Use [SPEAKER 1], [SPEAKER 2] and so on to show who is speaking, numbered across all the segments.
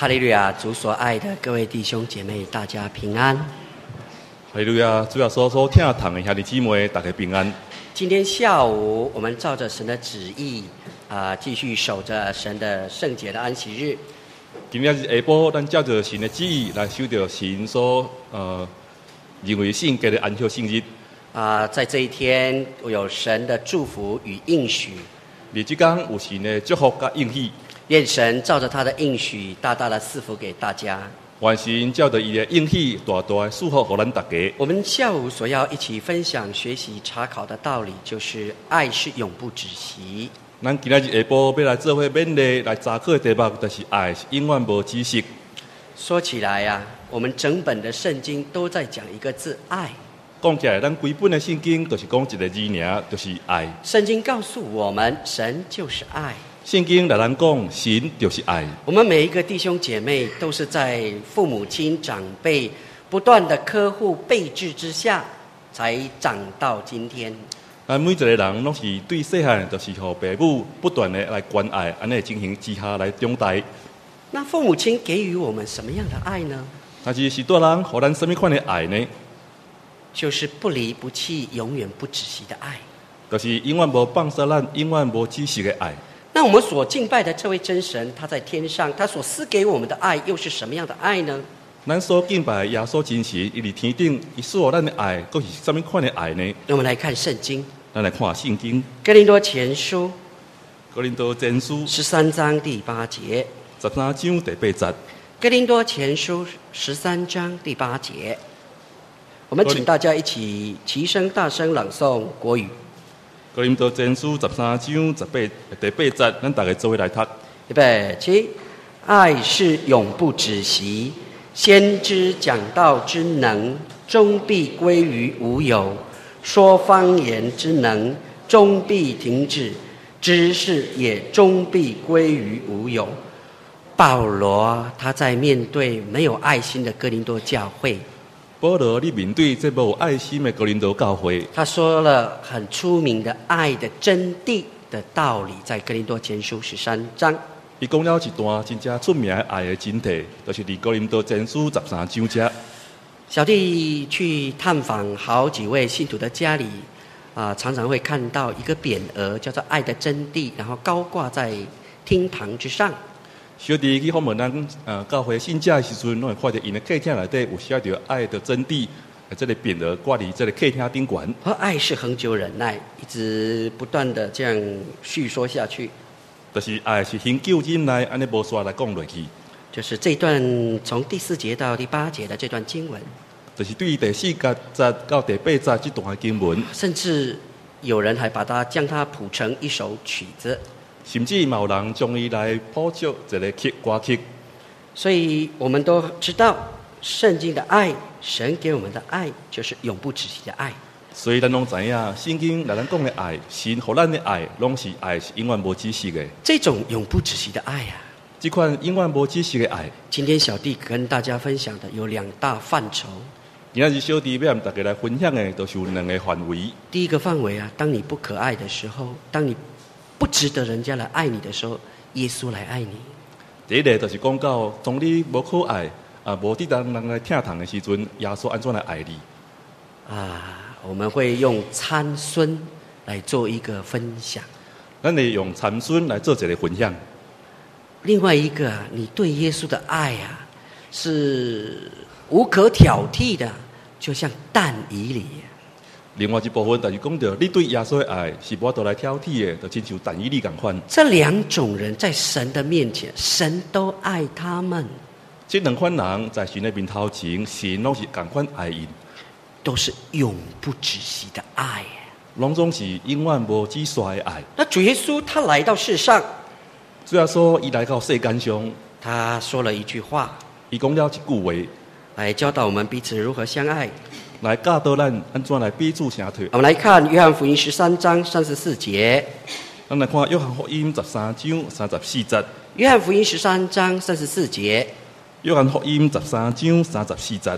[SPEAKER 1] 哈利路亚！主所爱的各位弟兄姐妹，大家平安。
[SPEAKER 2] 哈利路亚！主要所听堂的兄弟姊妹，大家平安。
[SPEAKER 1] 今天下午，我们照着神的旨意，继续守着神的圣洁的安息日。
[SPEAKER 2] 今天是下晡，咱照着神的旨意来守着神所认为圣洁的安息圣日。
[SPEAKER 1] 在这一天，有神的祝福与应许。
[SPEAKER 2] 日这天有神的祝福甲应许。
[SPEAKER 1] 愿神照着他的应许，大大的赐福给大家。
[SPEAKER 2] 愿神照着伊的应许，大大的祝福给咱大家。
[SPEAKER 1] 我们下午所要一起分享、学习、查考的道理，就是爱是永不止息。
[SPEAKER 2] 咱今日下晡要来做伙勉励来查考的题目，就是爱是永远无止息。
[SPEAKER 1] 说起来呀，我们整本的圣经都在讲一个字“爱”。
[SPEAKER 2] 讲起来，咱规本的圣经就是讲一个字尔，就是爱。
[SPEAKER 1] 圣经告诉我们，神就是爱。
[SPEAKER 2] 圣经来咱讲，神就是爱。
[SPEAKER 1] 我们每一个弟兄姐妹都是在父母亲长辈不断的呵护备至之下，才长到今天。
[SPEAKER 2] 咱每一个人拢是对细汉就是互父母不断的来关爱，安尼情形之下来长大。
[SPEAKER 1] 那父母亲给予我们什么样的爱呢？
[SPEAKER 2] 但是大人互咱什么款的爱呢？
[SPEAKER 1] 就是不离不弃、永远不止息的爱。
[SPEAKER 2] 就是永远无放弃咱、永远无止息的爱。
[SPEAKER 1] 那我们所敬拜的这位真神，他在天上，他所赐给我们的爱又是什么样的爱呢？
[SPEAKER 2] 咱所敬拜耶稣真神，伊伫天顶，伊赐予咱的爱，佫是什么款的爱呢？
[SPEAKER 1] 我们来看圣经。
[SPEAKER 2] 咱来看圣经。
[SPEAKER 1] 哥林多前书
[SPEAKER 2] 哥林多前书
[SPEAKER 1] 13章第8节。
[SPEAKER 2] 13章第8节。
[SPEAKER 1] 哥林多前书13章第8节。我们请大家一起齐声大声朗诵国语。
[SPEAKER 2] 哥林多前书13章第8节，咱大家做伙来读。
[SPEAKER 1] 预备起！爱是永不止息，先知讲道之能，终必归于无有；说方言之能，终必停止；知识也终必归于无有。保罗他在面对没有爱心的哥林多教会，
[SPEAKER 2] 保罗，你面对这无爱心的哥林多教会，
[SPEAKER 1] 他说了很出名的爱的真谛的道理，在哥林多前书13章。
[SPEAKER 2] 伊讲了一段真正出名的爱的真谛，就是伫哥林多前书13章这。
[SPEAKER 1] 小弟去探访好几位信徒的家里，常常会看到一个匾额，叫做“爱的真谛”，然后高挂在厅堂之上。
[SPEAKER 2] 小弟去访问咱教会信者的时阵，拢会看到因的客厅内底有写着爱的真谛，这个匾额挂伫这个客厅顶悬。
[SPEAKER 1] 而爱是恒久忍耐，一直不断的这样叙说下去。
[SPEAKER 2] 就是爱是恒久忍耐，安尼无煞来讲落去。
[SPEAKER 1] 就是这段从第4节到第8节的这段经文，
[SPEAKER 2] 就是对于第4节到第8节这段经文，
[SPEAKER 1] 甚至有人还将它谱成一首曲子。
[SPEAKER 2] 甚至有人将伊来谱作一个歌曲。
[SPEAKER 1] 所以我们都知道，圣经的爱，神给我们的爱，就是永不止息的爱。
[SPEAKER 2] 所以咱拢知影，圣经来咱讲的爱，神互咱的爱，拢是爱是永远无止息的。
[SPEAKER 1] 这种永不止息的爱啊，
[SPEAKER 2] 这款永远无止息的爱，
[SPEAKER 1] 今天小弟跟大家分享的有2大范畴。
[SPEAKER 2] 今仔日小弟要和大家来分享的，都是有2个范围。
[SPEAKER 1] 第一个范围啊，当你不可爱的时候，当你不值得人家来爱你的时候，耶稣来爱你。
[SPEAKER 2] 第一个就是讲到，当你无可爱无值得人来疼痛的时阵，耶稣安怎来爱你？
[SPEAKER 1] 我们会用参孙来做一个分享。
[SPEAKER 2] 咱会用参孙来做一个分享。
[SPEAKER 1] 另外一个你对耶稣的爱啊，是无可挑剔的，就像但以理。
[SPEAKER 2] 另外一部分就是讲到，你对耶稣的爱是无得来挑剔的，就亲像但以理同款。
[SPEAKER 1] 这2种人在神的面前，神都爱他们。
[SPEAKER 2] 这2款人在神的面头前，神拢是同款爱因，
[SPEAKER 1] 都是永不止息的爱，
[SPEAKER 2] 拢总是永远无止息的爱。
[SPEAKER 1] 那主耶稣他来到世上，
[SPEAKER 2] 主要说伊来到世间上，
[SPEAKER 1] 他说了一句话，
[SPEAKER 2] 伊讲了一句话，
[SPEAKER 1] 来教导我们彼此如何相爱，
[SPEAKER 2] 来教导咱安怎来彼此相退。
[SPEAKER 1] 我们来看约翰福音13章34节。
[SPEAKER 2] 咱来看约翰福音13章34节。
[SPEAKER 1] 约翰福音13章34节。
[SPEAKER 2] 约翰福音13章34节。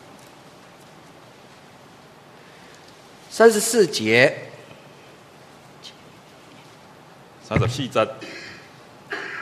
[SPEAKER 1] 34节。
[SPEAKER 2] 34节。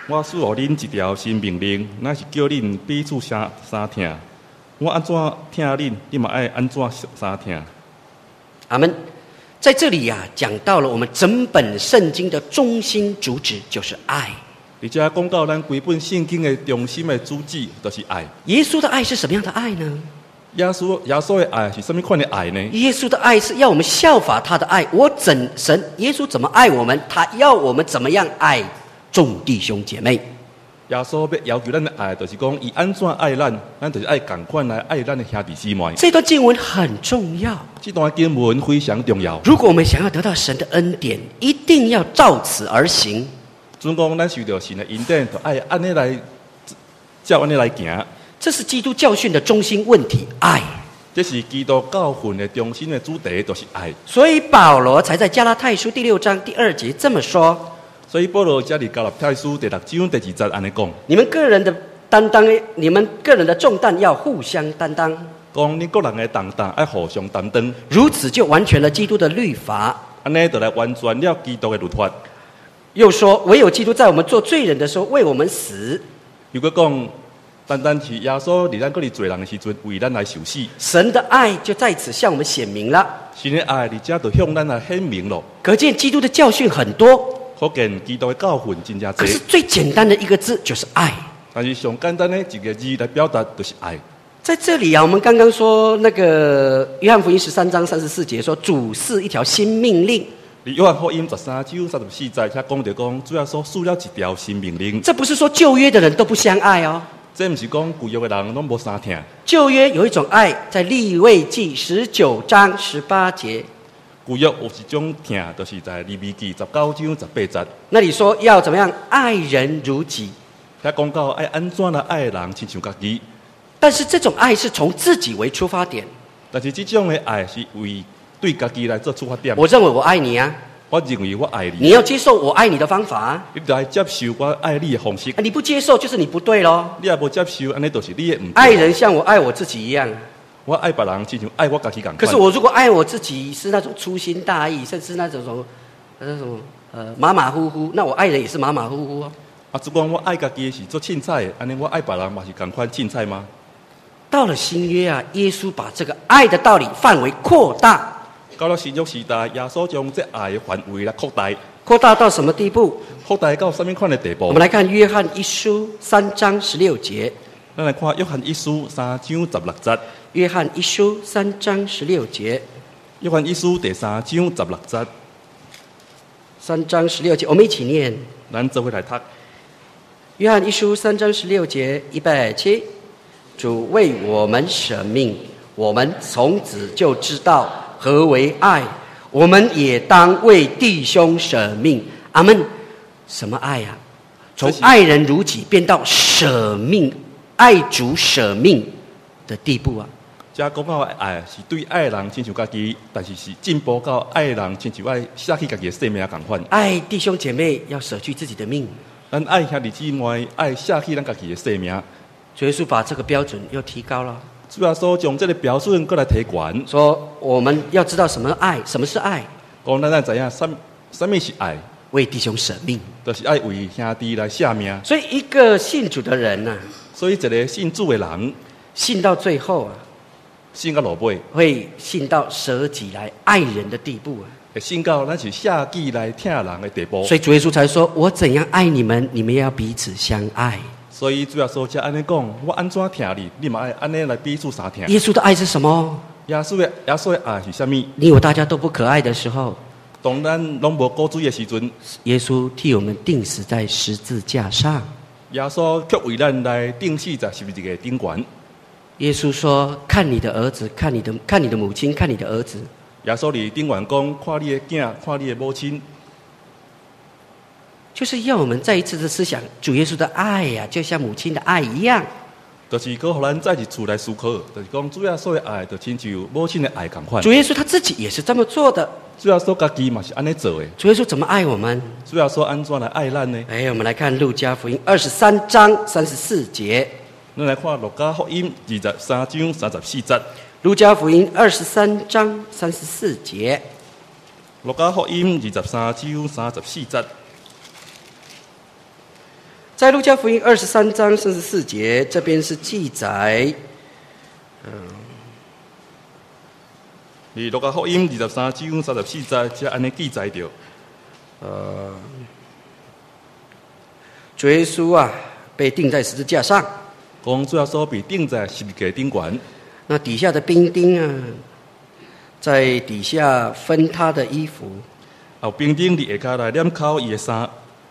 [SPEAKER 2] 我赐予恁一条新命令，乃是叫恁彼此相听。我安怎听恁，你嘛爱安怎相听。
[SPEAKER 1] 阿们。在这里呀、讲到了我们整本圣经的中心主旨，就是爱。
[SPEAKER 2] 而且讲到咱规本圣经的中心的主旨，就是爱。
[SPEAKER 1] 耶稣的爱是什么样的爱呢？
[SPEAKER 2] 耶稣的爱是什么款的爱呢？
[SPEAKER 1] 耶稣的爱是要我们效法他的爱。耶稣怎么爱我们，他要我们怎么样爱众弟兄姐妹。
[SPEAKER 2] 耶稣要求咱的爱，就是讲伊安怎爱咱，咱就是爱同款来爱咱的兄弟姊妹。
[SPEAKER 1] 这段经文很重要，
[SPEAKER 2] 这段经文非常重要。
[SPEAKER 1] 如果我们想要得到神的恩典，一定要照此而行。
[SPEAKER 2] 准讲咱受到神的恩典，就爱按呢来照按呢来行。
[SPEAKER 1] 这是基督教训的中心问题，爱。
[SPEAKER 2] 这是基督教训的中心的主题，就是爱。
[SPEAKER 1] 所以保罗才在加拉太书第6章第2节这么说。
[SPEAKER 2] 所以保罗在加拉太书第6章第2节安尼讲：
[SPEAKER 1] 你们个人的担当，你们个人的重担要互相担当。
[SPEAKER 2] 讲你个人的重担要互相担当，
[SPEAKER 1] 如此就完全了基督的律法。
[SPEAKER 2] 安尼就来完全了基督的律法。
[SPEAKER 1] 又说，唯有基督在我们做罪人的时候为我们死。
[SPEAKER 2] 如果讲单单是耶稣在咱个里罪人的时阵为咱来受死，
[SPEAKER 1] 神的爱就在此向我们显明了。
[SPEAKER 2] 神的爱在这就向咱来显明了。
[SPEAKER 1] 可见基督的教训很多，
[SPEAKER 2] 可见基督的教训真正多。
[SPEAKER 1] 可是最简单的一个字就是爱。
[SPEAKER 2] 但是上简单的一个字来表达就是爱。
[SPEAKER 1] 在这里啊，我们刚刚说那个约翰福音13章34节说，主赐一条新命令。
[SPEAKER 2] 约翰福音13章34节，遐讲到讲，主要所赐了一条新命令。
[SPEAKER 1] 这不是说旧约的人都不相爱哦。
[SPEAKER 2] 这不是讲旧约的人拢无相听。
[SPEAKER 1] 旧约有一种爱，在利未记19章18节。
[SPEAKER 2] 旧约有一种听，就是在利未记19章18节。
[SPEAKER 1] 那里说要怎么样爱人如己。
[SPEAKER 2] 遐讲到爱安怎来爱人，亲像家己。
[SPEAKER 1] 但是这种爱是从自己为出发点。
[SPEAKER 2] 但是这种的爱是为对家己来做出发点。
[SPEAKER 1] 我认为我爱你啊。
[SPEAKER 2] 我认为我爱你。
[SPEAKER 1] 你要接受我爱你的方法啊。
[SPEAKER 2] 你来接受我爱你的方式。
[SPEAKER 1] 你不接受就是你不对咯。
[SPEAKER 2] 你也不接受，安尼就是你的唔对。
[SPEAKER 1] 爱人像我爱我自己一样。
[SPEAKER 2] 我爱别人，亲像爱我家己咁。
[SPEAKER 1] 可是我如果爱我自己是那种粗心大意，甚至那种马马虎虎，那我爱人也是马马虎虎哦。
[SPEAKER 2] 啊，只讲我爱家己是做凊彩，安尼我爱别人嘛是同款凊彩吗？
[SPEAKER 1] 到了新约啊，耶稣把这个爱的道理范围扩大。
[SPEAKER 2] 到了新约时代，耶稣将这爱的范围来扩大。
[SPEAKER 1] 扩大到什么地步？
[SPEAKER 2] 扩大到什么款的地步？
[SPEAKER 1] 我们来看约翰一书3章16节。
[SPEAKER 2] 咱来看约翰一书3章16节。
[SPEAKER 1] 约翰一书3章16节。
[SPEAKER 2] 约翰一书第3章16节。
[SPEAKER 1] 3章16节，我们一起念。
[SPEAKER 2] 咱做伙来读。
[SPEAKER 1] 约翰一书3章16节，预备起。主为我们舍命，我们从此就知道何为爱，我们也当为弟兄舍命。阿们。什么爱啊？从爱人如己变到舍命，爱主舍命的地步啊！
[SPEAKER 2] 这讲到爱是对爱人亲像家己，但是是进步到爱人亲像爱舍弃家己的性命同款。
[SPEAKER 1] 爱弟兄姐妹要舍去自己的命。
[SPEAKER 2] 咱爱兄弟姊妹，爱舍弃咱家己的性命。
[SPEAKER 1] 主耶稣把这个标准又提高了。
[SPEAKER 2] 主要说将这个标准过来提悬，
[SPEAKER 1] 说我们要知道什么爱，什么是爱。
[SPEAKER 2] 讲咱知影什么是爱，
[SPEAKER 1] 为弟兄舍命，
[SPEAKER 2] 就是爱为兄弟来舍命。
[SPEAKER 1] 所以一个信主的人啊，
[SPEAKER 2] 所以一个信主的人，
[SPEAKER 1] 信到最后啊，
[SPEAKER 2] 信到落尾，
[SPEAKER 1] 会信到舍己来爱人的地步啊。
[SPEAKER 2] 会信到咱是舍己来疼人的地步。
[SPEAKER 1] 所以主耶稣才说：“我怎样爱你们，你们也要彼此相爱。”
[SPEAKER 2] 所以主要说才安尼讲，我安怎疼你，你嘛爱安尼来彼此相疼。
[SPEAKER 1] 耶稣的爱是什么？
[SPEAKER 2] 耶稣的爱是什么？
[SPEAKER 1] 你我大家都不可爱的时候，
[SPEAKER 2] 当咱拢无果水的时阵，
[SPEAKER 1] 耶稣替我们钉死在十字架上。
[SPEAKER 2] 耶稣却为咱来钉死在十字架顶悬。
[SPEAKER 1] 耶稣说：“看你的儿子，看你的母亲，看你的儿子。”
[SPEAKER 2] 耶稣伫顶悬讲：“看你的囝，看你的母亲。”
[SPEAKER 1] 就是要我们再一次的思想，主耶稣的爱呀、就像母亲的爱一样。
[SPEAKER 2] 就是搁互咱再一次来思考，就是讲主耶稣的爱，就亲像母亲的爱同款。
[SPEAKER 1] 主耶稣他自己也是这么做的。
[SPEAKER 2] 主耶稣家己嘛是安尼做的。
[SPEAKER 1] 主耶稣怎么爱我们？
[SPEAKER 2] 主耶稣安怎来爱咱呢？
[SPEAKER 1] 我们来看路加福音23章34节。
[SPEAKER 2] 咱来看路加福音23章34节。
[SPEAKER 1] 路加福音23章34节。
[SPEAKER 2] 路加福音23章34节。
[SPEAKER 1] 在路加福音23章34节，这边是记载，
[SPEAKER 2] 路加福音23章34节，才安尼记载着，
[SPEAKER 1] 主耶稣啊被钉在十字架上，
[SPEAKER 2] 讲主耶稣被钉在十字架顶悬，
[SPEAKER 1] 那底下的兵丁啊，在底下分他的衣服。
[SPEAKER 2] 后兵丁伫下骹来揽口伊的衫。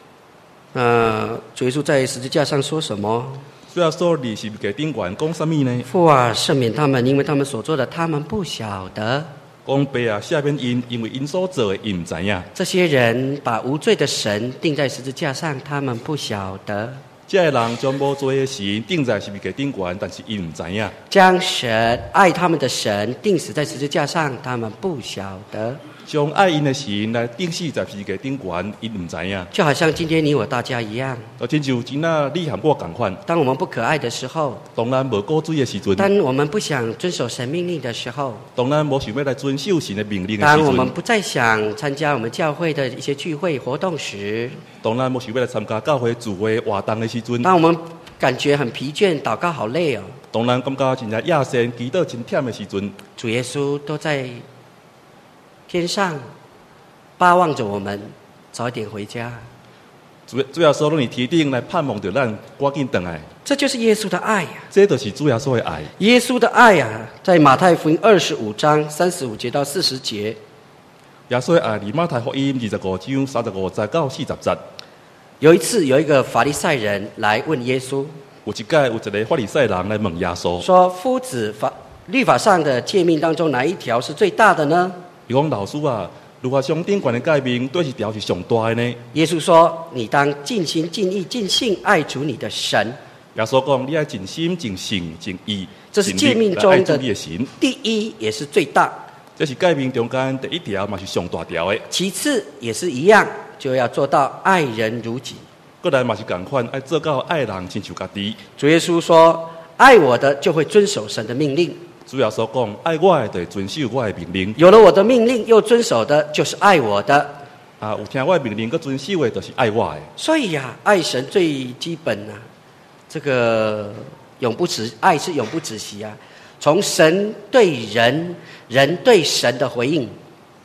[SPEAKER 1] 主耶稣在十字架上说什么？
[SPEAKER 2] 主耶稣伫十字架顶悬讲什么呢？
[SPEAKER 1] 父啊，赦免他们，因为他们所做的，他们不晓得。
[SPEAKER 2] 讲爸啊，赦免因，因为因所做的，因唔知影。
[SPEAKER 1] 这些人把无罪的神钉在十字架上，他们不晓得。
[SPEAKER 2] 这个人将无罪的神钉在十字架顶悬，但是因唔知影。
[SPEAKER 1] 将神爱他们的神钉死在十字架上，他们不晓得。
[SPEAKER 2] 将爱因的神来钉死在十字架顶悬，因唔知影。
[SPEAKER 1] 就好像今天你我大家一样，
[SPEAKER 2] 就亲像今仔你和我同款。
[SPEAKER 1] 当我们不可爱的时候，
[SPEAKER 2] 当咱无过水的时阵，
[SPEAKER 1] 当我们不想遵守神命令的时候，
[SPEAKER 2] 当咱无想要来遵守神的命令的时
[SPEAKER 1] 当
[SPEAKER 2] 阵，
[SPEAKER 1] 我们不再想参加我们教会的一些聚会活动时，
[SPEAKER 2] 当咱无想要来参加教会聚会活动的时阵，
[SPEAKER 1] 当我们感觉很疲倦，祷告好累哦，
[SPEAKER 2] 当咱感觉真正野生祈祷真忝的时阵，
[SPEAKER 1] 主耶稣都在天上巴望着我们早一点回家。
[SPEAKER 2] 主耶稣拢伫天顶来盼望着咱赶紧回来。
[SPEAKER 1] 这就是耶稣的爱呀！
[SPEAKER 2] 这就是主耶稣的爱。
[SPEAKER 1] 耶稣的爱呀，在马太福音25章35节到40节。
[SPEAKER 2] 耶稣的爱伫马太福音25章35节到40节。
[SPEAKER 1] 有一次，有一个法利赛人来问耶稣，
[SPEAKER 2] 有一届有一个法利赛人来问耶稣，
[SPEAKER 1] 说：“夫子，律法上的诫命当中，哪一条是最大的呢？”
[SPEAKER 2] 伊讲老师啊，如何上顶悬的诫命，对一条是上大的呢？
[SPEAKER 1] 耶稣说：“你当尽心、尽意、尽性爱主你的神。”
[SPEAKER 2] 耶稣讲：“你要尽心、尽性、尽意，
[SPEAKER 1] 这是诫命中的
[SPEAKER 2] 神
[SPEAKER 1] 第一，也是最大。
[SPEAKER 2] 这是诫命中间第一条，嘛是上大条的。
[SPEAKER 1] 其次也是一样，就要做到爱人如己。
[SPEAKER 2] 过来嘛是同款，爱做到爱人亲像家己。
[SPEAKER 1] 主耶稣说：“爱我的，就会遵守神的命令。”
[SPEAKER 2] 主耶稣讲：“爱我的，就遵守我的命令。
[SPEAKER 1] 有了我的命令又遵守的，就是爱我的。”
[SPEAKER 2] 啊，有听我的命令，佮遵守的，就是爱我的。
[SPEAKER 1] 所以呀，爱神最基本啊，这个爱是永不止息啊。从神对人，人对神的回应，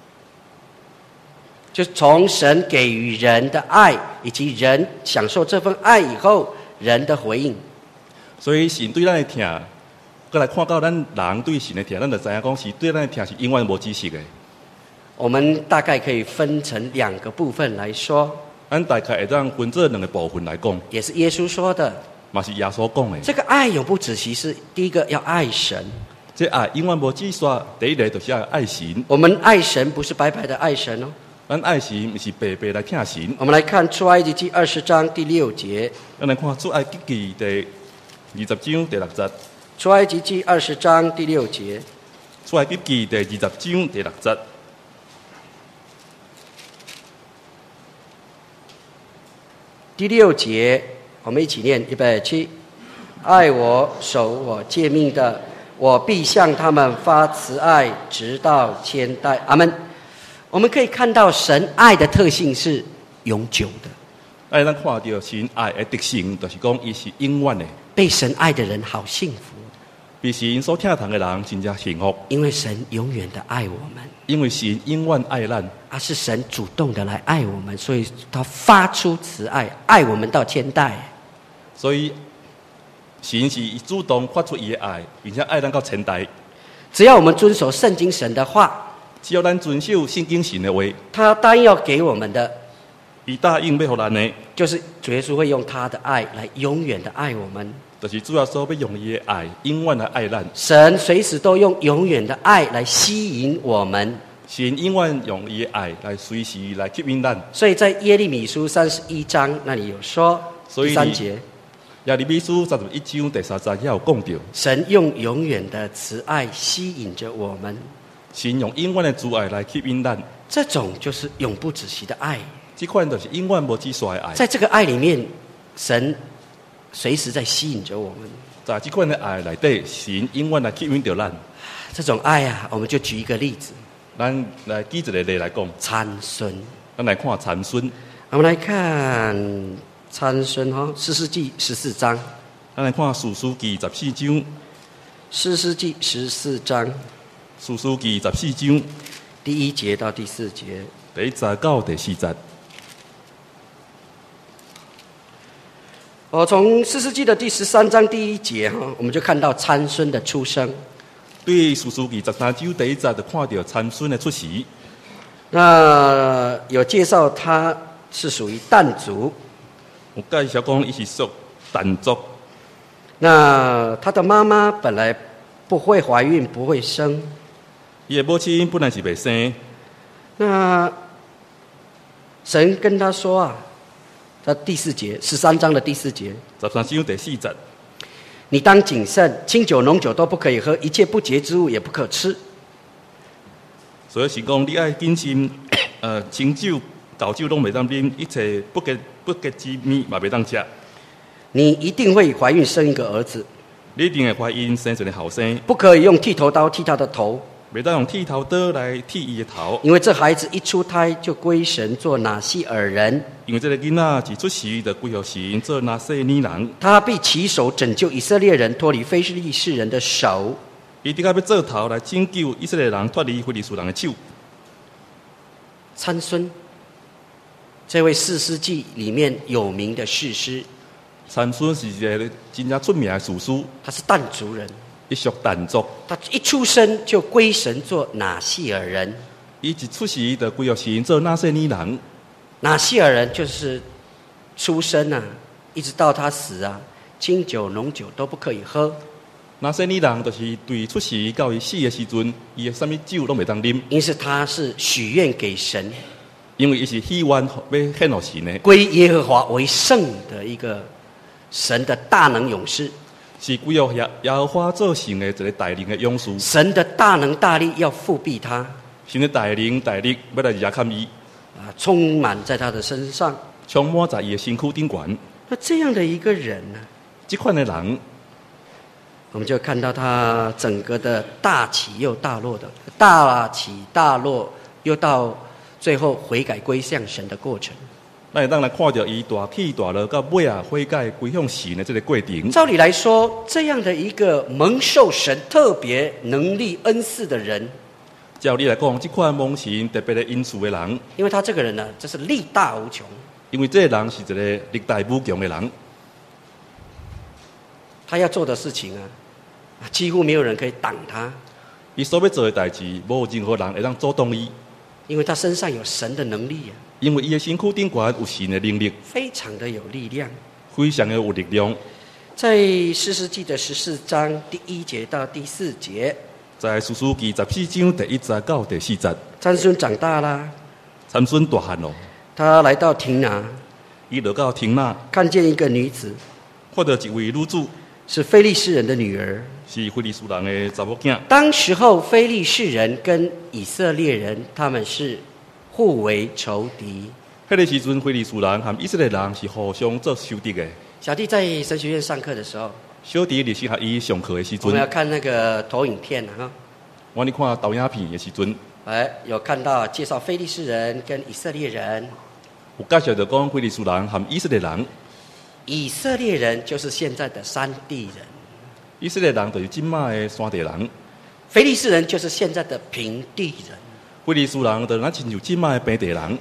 [SPEAKER 1] 就从神给予人的爱，以及人享受这份爱以后人的回应。
[SPEAKER 2] 所以神对咱的疼，过来看到咱人对神的疼，咱就知影讲是对咱的疼是永远无止息的。
[SPEAKER 1] 我们大概可以分成2个部分来说。
[SPEAKER 2] 咱大概会当分做2个部分来讲，
[SPEAKER 1] 也是耶稣说的，
[SPEAKER 2] 嘛是耶稣讲的。
[SPEAKER 1] 这个爱永不止息是第一个要爱神。
[SPEAKER 2] 这爱永远无止息，第一个就是要爱神。
[SPEAKER 1] 我们爱神不是白白的爱神哦。
[SPEAKER 2] 咱爱神是白白来疼神。
[SPEAKER 1] 我们来看出埃及记20章第6节。
[SPEAKER 2] 咱来看出埃及记第20章第6节。
[SPEAKER 1] 出埃及记20章第6节。
[SPEAKER 2] 出埃及记第20章第6节。
[SPEAKER 1] 第6节，我们一起念，预备起。爱我、守我诫命的，我必向他们发慈爱，直到千代。阿们。我们可以看到神爱的特性是永久的。
[SPEAKER 2] 咱看到神爱的特性，就是讲伊是永远的。
[SPEAKER 1] 被神爱的人好幸福。
[SPEAKER 2] 被神所疼痛的人真正幸福。
[SPEAKER 1] 因为神永远的爱我们。
[SPEAKER 2] 因为神永远爱咱。
[SPEAKER 1] 是神主动的来爱我们，所以他发出慈爱，爱我们到千代。
[SPEAKER 2] 所以神是主动发出伊的爱，并且爱咱到千代。
[SPEAKER 1] 只要我们遵守圣经神的话，
[SPEAKER 2] 只要咱遵守圣经神的话，
[SPEAKER 1] 他答应要给我们的，
[SPEAKER 2] 伊答应要给咱的，
[SPEAKER 1] 就是主耶稣会用他的爱来永远的爱我们。
[SPEAKER 2] 就是主耶稣要用伊的爱，永远来爱咱。
[SPEAKER 1] 神随时都用永远的爱来吸引我们。
[SPEAKER 2] 神永远用伊的爱来随时来吸引咱。
[SPEAKER 1] 所以在耶利米书31章那里有说，第3节。
[SPEAKER 2] 耶利米书31章第3节也有讲到，
[SPEAKER 1] 神用永远的慈爱吸引着我们。
[SPEAKER 2] 神用永远的慈爱来吸引咱。
[SPEAKER 1] 这种就是永不止息的爱。
[SPEAKER 2] 这款就是永远无止息的爱。
[SPEAKER 1] 在这个爱里面，神随时在吸引着我们。
[SPEAKER 2] 在这款的爱里底，神永远来吸引着咱。
[SPEAKER 1] 这种爱啊，我们就举一个例子。
[SPEAKER 2] 咱来举一个例来讲，
[SPEAKER 1] 参孙。
[SPEAKER 2] 咱来看参孙。
[SPEAKER 1] 我们来看参孙哈，士师记14章。
[SPEAKER 2] 咱来看士师记14章。
[SPEAKER 1] 士师记14章，
[SPEAKER 2] 士师记14章
[SPEAKER 1] 第1节到第4节。
[SPEAKER 2] 第1节到第4节。
[SPEAKER 1] 从士师记的第13章第1节哈，我们就看到参孙的出生。
[SPEAKER 2] 对士师记13章第1节就看到参孙的出世。
[SPEAKER 1] 那有介绍他是属于但族。
[SPEAKER 2] 有介绍讲伊是属但族。
[SPEAKER 1] 那他的妈妈本来不会怀孕，不会生。
[SPEAKER 2] 伊的母亲本来是袂生。
[SPEAKER 1] 那神跟他说啊，他第4节，13章的第4节
[SPEAKER 2] 13章第4节，
[SPEAKER 1] 你当谨慎，清酒浓酒都不可以喝，一切不洁之物也不可吃。
[SPEAKER 2] 所以是讲你爱谨慎，清酒、豆酒拢袂当啉，一切不洁之物嘛袂当食。
[SPEAKER 1] 你一定会怀孕生一个儿子，
[SPEAKER 2] 你一定会怀孕生一个后生，
[SPEAKER 1] 不可以用剃头刀剃他的头，
[SPEAKER 2] 袂当用剃头刀来剃伊的头，
[SPEAKER 1] 因为这孩子一出胎就归神做拿细耳人，
[SPEAKER 2] 因为这个囡仔一出世就归予神做拿细耳人，
[SPEAKER 1] 他必起手拯救以色列人脱离非利士人的手。
[SPEAKER 2] 伊伫甲要做头来拯救以色列人脱离非利士人的手。
[SPEAKER 1] 参孙，这位士师记里面有名的士师。
[SPEAKER 2] 参孙是一个真正出名的士师，
[SPEAKER 1] 他是但族人，
[SPEAKER 2] 伊属但族。
[SPEAKER 1] 他一出生就归神做拿细耳人。
[SPEAKER 2] 伊一出世就归予神做拿细耳人。
[SPEAKER 1] 拿细耳人就是出生啊，一直到他死啊，清酒浓酒都不可以喝。
[SPEAKER 2] 拿细耳人就是对出世到伊死的时阵，伊的什么酒拢袂当啉。
[SPEAKER 1] 因此他是许愿给神，
[SPEAKER 2] 因为伊是希望要献予神的，
[SPEAKER 1] 归耶和华为圣的一个神的大能勇士。
[SPEAKER 2] 是归予耶和华做神的一个大能的勇士。
[SPEAKER 1] 神的大能大力要复庇他，
[SPEAKER 2] 神的大能大力要来压看伊，
[SPEAKER 1] 充满在他的身上，
[SPEAKER 2] 充满在伊的身躯顶悬。
[SPEAKER 1] 那这样的一个人呢，
[SPEAKER 2] 这款的人，
[SPEAKER 1] 我们就看到他整个的大起又大落的，大起大落，又到最后悔改归向神的过程。
[SPEAKER 2] 咱会当来看到伊大起大落，到尾啊悔改归向神的这个过程。
[SPEAKER 1] 照理来说，这样的一个蒙受神特别能力恩赐的人，
[SPEAKER 2] 照理来讲，这款蒙神特别的恩赐的人，
[SPEAKER 1] 因为他这个人呢，真是力大无穷。
[SPEAKER 2] 因为这个人是一个力大无穷的人，
[SPEAKER 1] 他要做的事情啊，几乎没有人可以挡他，
[SPEAKER 2] 伊所要做的代志，无任何人会当阻挡伊，
[SPEAKER 1] 因为他身上有神的能力啊，
[SPEAKER 2] 因为伊的身躯顶悬有神的能力，
[SPEAKER 1] 非常的有力量。
[SPEAKER 2] 非常的有力量。
[SPEAKER 1] 在士师记的14章第1节到第4节，
[SPEAKER 2] 在士师记14章第1节到第4节，
[SPEAKER 1] 参孙长大啦，
[SPEAKER 2] 参孙大汉咯，
[SPEAKER 1] 他来到亭拿，
[SPEAKER 2] 伊落到亭那，
[SPEAKER 1] 看见一个女子，
[SPEAKER 2] 看到一位女子，
[SPEAKER 1] 是非利士人的女儿。
[SPEAKER 2] 是非利士人的查某囝。
[SPEAKER 1] 当时候非利士人跟以色列人他们是互为仇敌。
[SPEAKER 2] 迄个时阵，非利士人和以色列人是互相做仇敌的。
[SPEAKER 1] 小弟在神学院上课的时候，
[SPEAKER 2] 小弟历史学院上课的时
[SPEAKER 1] 我们要
[SPEAKER 2] 阵，
[SPEAKER 1] 看那个投影片啊，
[SPEAKER 2] 我咧看导影片的时阵，
[SPEAKER 1] 有看到介绍非利士人跟以色列人。
[SPEAKER 2] 有介绍到讲非利士人和以色列人。
[SPEAKER 1] 以色列人就是现在的山地人，
[SPEAKER 2] 以色列人就是今麦的山地人，
[SPEAKER 1] 非利士人就是现在的平地人。
[SPEAKER 2] 非利士人就咱亲像今麦的平地人。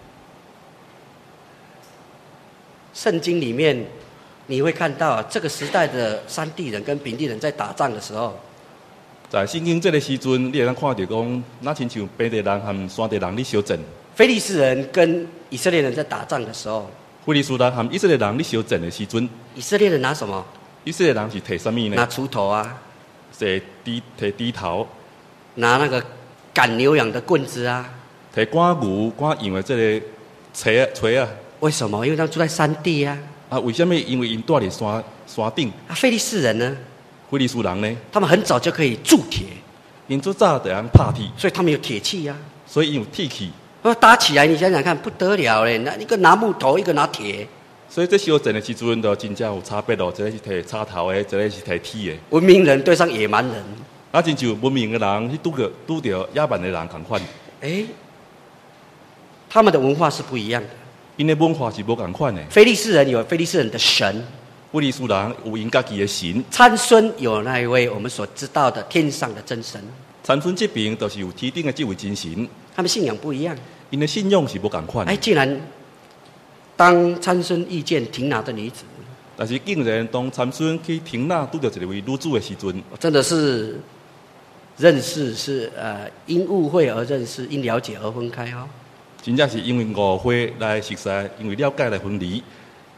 [SPEAKER 1] 圣经里面你会看到这个时代的山地人跟平地人在打仗的时候，
[SPEAKER 2] 在圣经这个时阵，你会当看到讲，咱亲像平地人和山地人咧相战。
[SPEAKER 1] 非利士人跟以色列人在打仗的时候，
[SPEAKER 2] 非利士人和以色列人咧相战的时阵，
[SPEAKER 1] 以色列人拿什么？
[SPEAKER 2] 以色列人是摕什么
[SPEAKER 1] 拿
[SPEAKER 2] 呢？
[SPEAKER 1] 锄头啊，
[SPEAKER 2] 是摕低头，
[SPEAKER 1] 拿那个赶牛羊的棍子啊。
[SPEAKER 2] 摕赶牛赶羊的这个锤啊。
[SPEAKER 1] 为什么？因为他们住在山地啊。
[SPEAKER 2] 啊，为什么？因为因住伫山顶。
[SPEAKER 1] 非利士人呢？
[SPEAKER 2] 非利士人呢？
[SPEAKER 1] 他们很早就可以铸铁，
[SPEAKER 2] 因做早就通拍铁，
[SPEAKER 1] 所以他们有铁器啊。
[SPEAKER 2] 所以因有铁器。
[SPEAKER 1] 打起来，你想想看，不得了嘞！那一个拿木头，一个拿铁。
[SPEAKER 2] 所以这相战的时阵，就真正有差别咯。一个是摕插头的，一个是摕铁的。
[SPEAKER 1] 文明人对上野蛮人，
[SPEAKER 2] 啊，真像文明的人去拄着野蛮的人同款。
[SPEAKER 1] 他们的文化是不一样的。
[SPEAKER 2] 因的文化是无共款的。
[SPEAKER 1] 非利士人有非利士人的神，
[SPEAKER 2] 非利士人有因家己的神，
[SPEAKER 1] 参孙有那一位我们所知道的天上的真神。
[SPEAKER 2] 参孙这边就是有天顶的这位真神，
[SPEAKER 1] 他们信仰不一样。
[SPEAKER 2] 因的信仰是无共款。
[SPEAKER 1] 哎，竟然当参孙遇见亭拿的女子，
[SPEAKER 2] 但是竟然当参孙去亭那拄到一位女子的时阵，
[SPEAKER 1] 真的是认识是因误会而认识，因了解而分开哦。
[SPEAKER 2] 真正是因为误会来熟悉，因为了解来分离。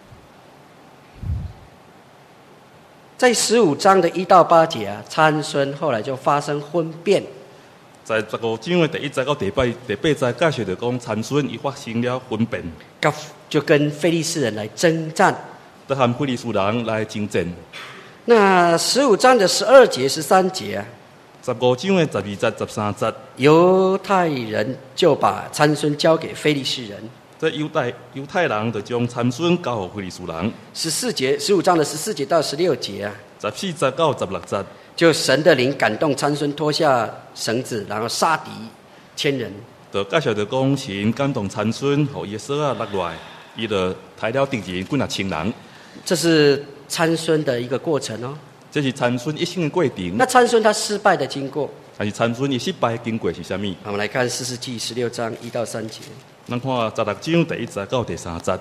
[SPEAKER 1] 在15章的1到8节啊，参孙后来就发生婚变。
[SPEAKER 2] 在15章的第1节到第8节介绍着讲参孙伊发生了婚变，
[SPEAKER 1] 就跟非利士人来征战，
[SPEAKER 2] 得和非利士人来征战。
[SPEAKER 1] 那15章的12节、13节啊
[SPEAKER 2] ，15章的12节、13节，
[SPEAKER 1] 犹太人就把参孙交给非利士人。
[SPEAKER 2] 这犹太人就将参孙交给非利士人。
[SPEAKER 1] 15章的14节到16节啊
[SPEAKER 2] ，14节到16节，
[SPEAKER 1] 就神的灵感动参孙脱下绳子，然后杀敌1000人。
[SPEAKER 2] 就介绍着讲神感动参孙，和伊手啊落来，伊就抬了敌人几1000人。
[SPEAKER 1] 这是参孙的一个过程哦。
[SPEAKER 2] 这是参孙一生的过程。
[SPEAKER 1] 那参孙他失败的经过，
[SPEAKER 2] 但是参孙伊失败的经过是啥物？
[SPEAKER 1] 我们来看士师记16章1到3节。
[SPEAKER 2] 咱看16章第1节到第3节。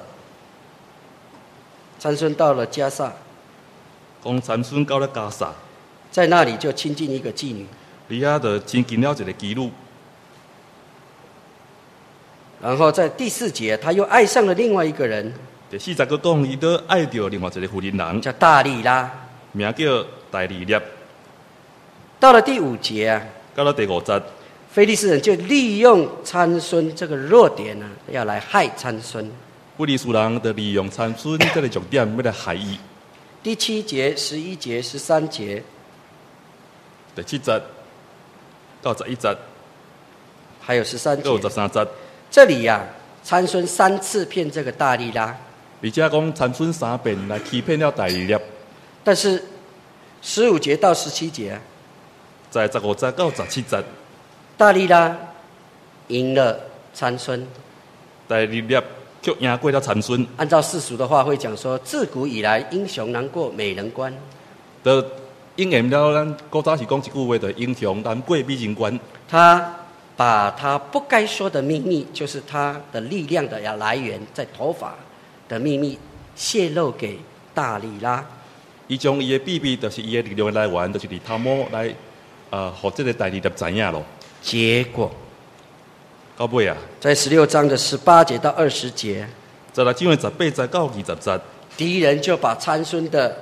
[SPEAKER 1] 参孙到了迦萨，
[SPEAKER 2] 讲参孙到了迦萨，
[SPEAKER 1] 在那里就亲近一个妓女，
[SPEAKER 2] 伊遐就亲近了一个妓女。
[SPEAKER 1] 然后在第4节，他又爱上了另外一个人，
[SPEAKER 2] 第4节佫讲，伊都爱着另外一个妇人，
[SPEAKER 1] 叫大利拉，
[SPEAKER 2] 名叫大利列。
[SPEAKER 1] 到了第5节啊，
[SPEAKER 2] 到了第5节，
[SPEAKER 1] 非利士人就利用参孙这个弱点啊，要来害参孙。
[SPEAKER 2] 非利士人就利用参孙这个弱点，要来害伊。
[SPEAKER 1] 第7节、11节、13节，
[SPEAKER 2] 第7节到11节，
[SPEAKER 1] 还有13
[SPEAKER 2] 到
[SPEAKER 1] 节。
[SPEAKER 2] 13节。
[SPEAKER 1] 这里呀、参孙3次骗这个大利拉，
[SPEAKER 2] 而且讲参孙3遍来欺骗了大利列。
[SPEAKER 1] 但是15节到17节啊，
[SPEAKER 2] 在15节到17节，
[SPEAKER 1] 大利拉赢了参孙。
[SPEAKER 2] 大利列却赢过了参孙。
[SPEAKER 1] 按照世俗的话会讲说，自古以来英雄难过美人关。
[SPEAKER 2] 就应验了咱古早是讲一句话，就英雄难过美人关。
[SPEAKER 1] 他把他不该说的秘密，就是他的力量的来源在头发的秘密，泄露给大利拉。
[SPEAKER 2] 伊将伊的秘密，就是伊的力量的来源，就是伫头毛来，互这个大利列知影咯。
[SPEAKER 1] 结果
[SPEAKER 2] 到尾啊，
[SPEAKER 1] 在16章的18节到20节
[SPEAKER 2] 16章的18节到20节，
[SPEAKER 1] 敌人就把参孙的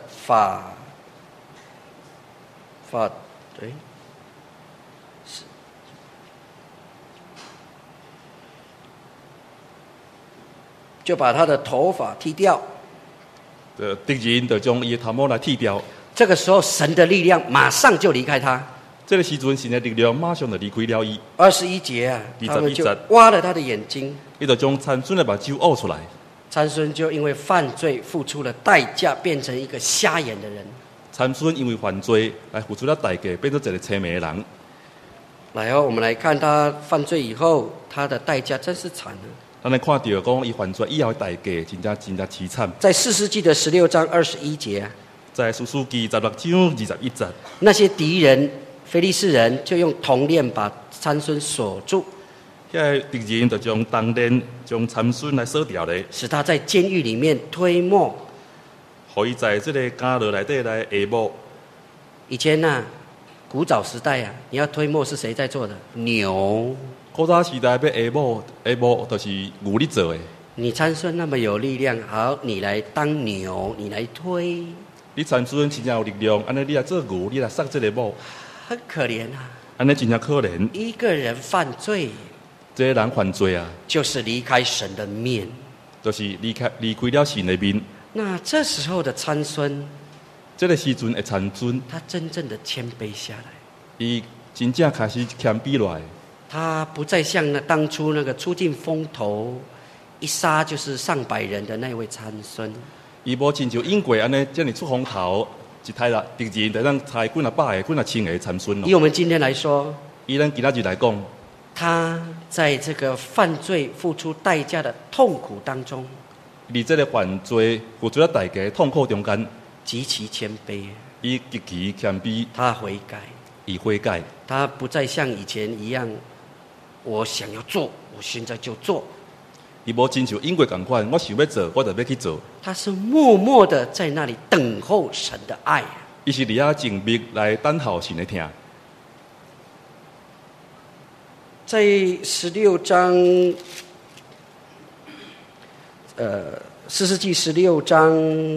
[SPEAKER 1] 就把他的头发剃掉。
[SPEAKER 2] 敌人就将伊的头毛来剃掉。
[SPEAKER 1] 这个时候，神的力量马上就离开他。
[SPEAKER 2] 这个时阵，神的力量马上就离开了伊。
[SPEAKER 1] 21节啊，
[SPEAKER 2] 21
[SPEAKER 1] 他们就挖了他的眼睛，
[SPEAKER 2] 伊就将参孙的目睭挖出来。
[SPEAKER 1] 参孙就因为犯罪付出了代价，变成一个瞎眼的人。
[SPEAKER 2] 参孙因为犯罪来付出了代价，变成一个青眉的人。
[SPEAKER 1] 来哦，我们来看他犯罪以后，他的代价真是惨啊！
[SPEAKER 2] 咱来看到讲伊犯罪以后的代价，真正凄惨。
[SPEAKER 1] 在士师记的16章21节啊，
[SPEAKER 2] 在士师记16章21节，
[SPEAKER 1] 那些敌人非利士人就用铜链把参孙锁住，
[SPEAKER 2] 遐敌人就将铜链将参孙来锁掉咧，
[SPEAKER 1] 使他在监狱里面推磨。
[SPEAKER 2] 互伊在这个监牢内底来下磨。
[SPEAKER 1] 以前啊，古早时代啊，你要推磨是谁在做的？牛。
[SPEAKER 2] 古早时代要下磨就是牛咧做的。
[SPEAKER 1] 你参孙那么有力量，好，你来当牛，你来推。
[SPEAKER 2] 你参孙真正有力量，安尼你来做牛，你来杀这个磨，
[SPEAKER 1] 很可怜啊！
[SPEAKER 2] 安尼真正可怜。
[SPEAKER 1] 一个人犯罪，
[SPEAKER 2] 这个人犯罪啊，
[SPEAKER 1] 就是离开神的面，
[SPEAKER 2] 就是离开了神的面。
[SPEAKER 1] 那这时候的参孙，
[SPEAKER 2] 这个时阵的参孙，
[SPEAKER 1] 他真正的谦卑下来，
[SPEAKER 2] 伊真正开始谦卑落来。
[SPEAKER 1] 他不再像当初那个出尽风头，一杀就是上百人的那位参孙。
[SPEAKER 2] 伊无亲像英国安尼，这么出风头，一台啦敌人就让杀几啊百个、几啊千个参孙咯。
[SPEAKER 1] 以我们今天来说，
[SPEAKER 2] 以咱今仔日来讲，
[SPEAKER 1] 他在这个犯罪付出代价的痛苦当中，
[SPEAKER 2] 伫这个犯罪付出了代价痛苦中间，
[SPEAKER 1] 极其谦卑，
[SPEAKER 2] 伊极其谦卑，
[SPEAKER 1] 他悔改，
[SPEAKER 2] 伊悔改，
[SPEAKER 1] 他不再像以前一样，我想要做，我现在就做。
[SPEAKER 2] 伊无亲像英国共款，我想要做，我就要去做。
[SPEAKER 1] 他是默默的在那里等候神的爱。
[SPEAKER 2] 伊是伫遐静谧来等候神的听。
[SPEAKER 1] 在16章士师记16章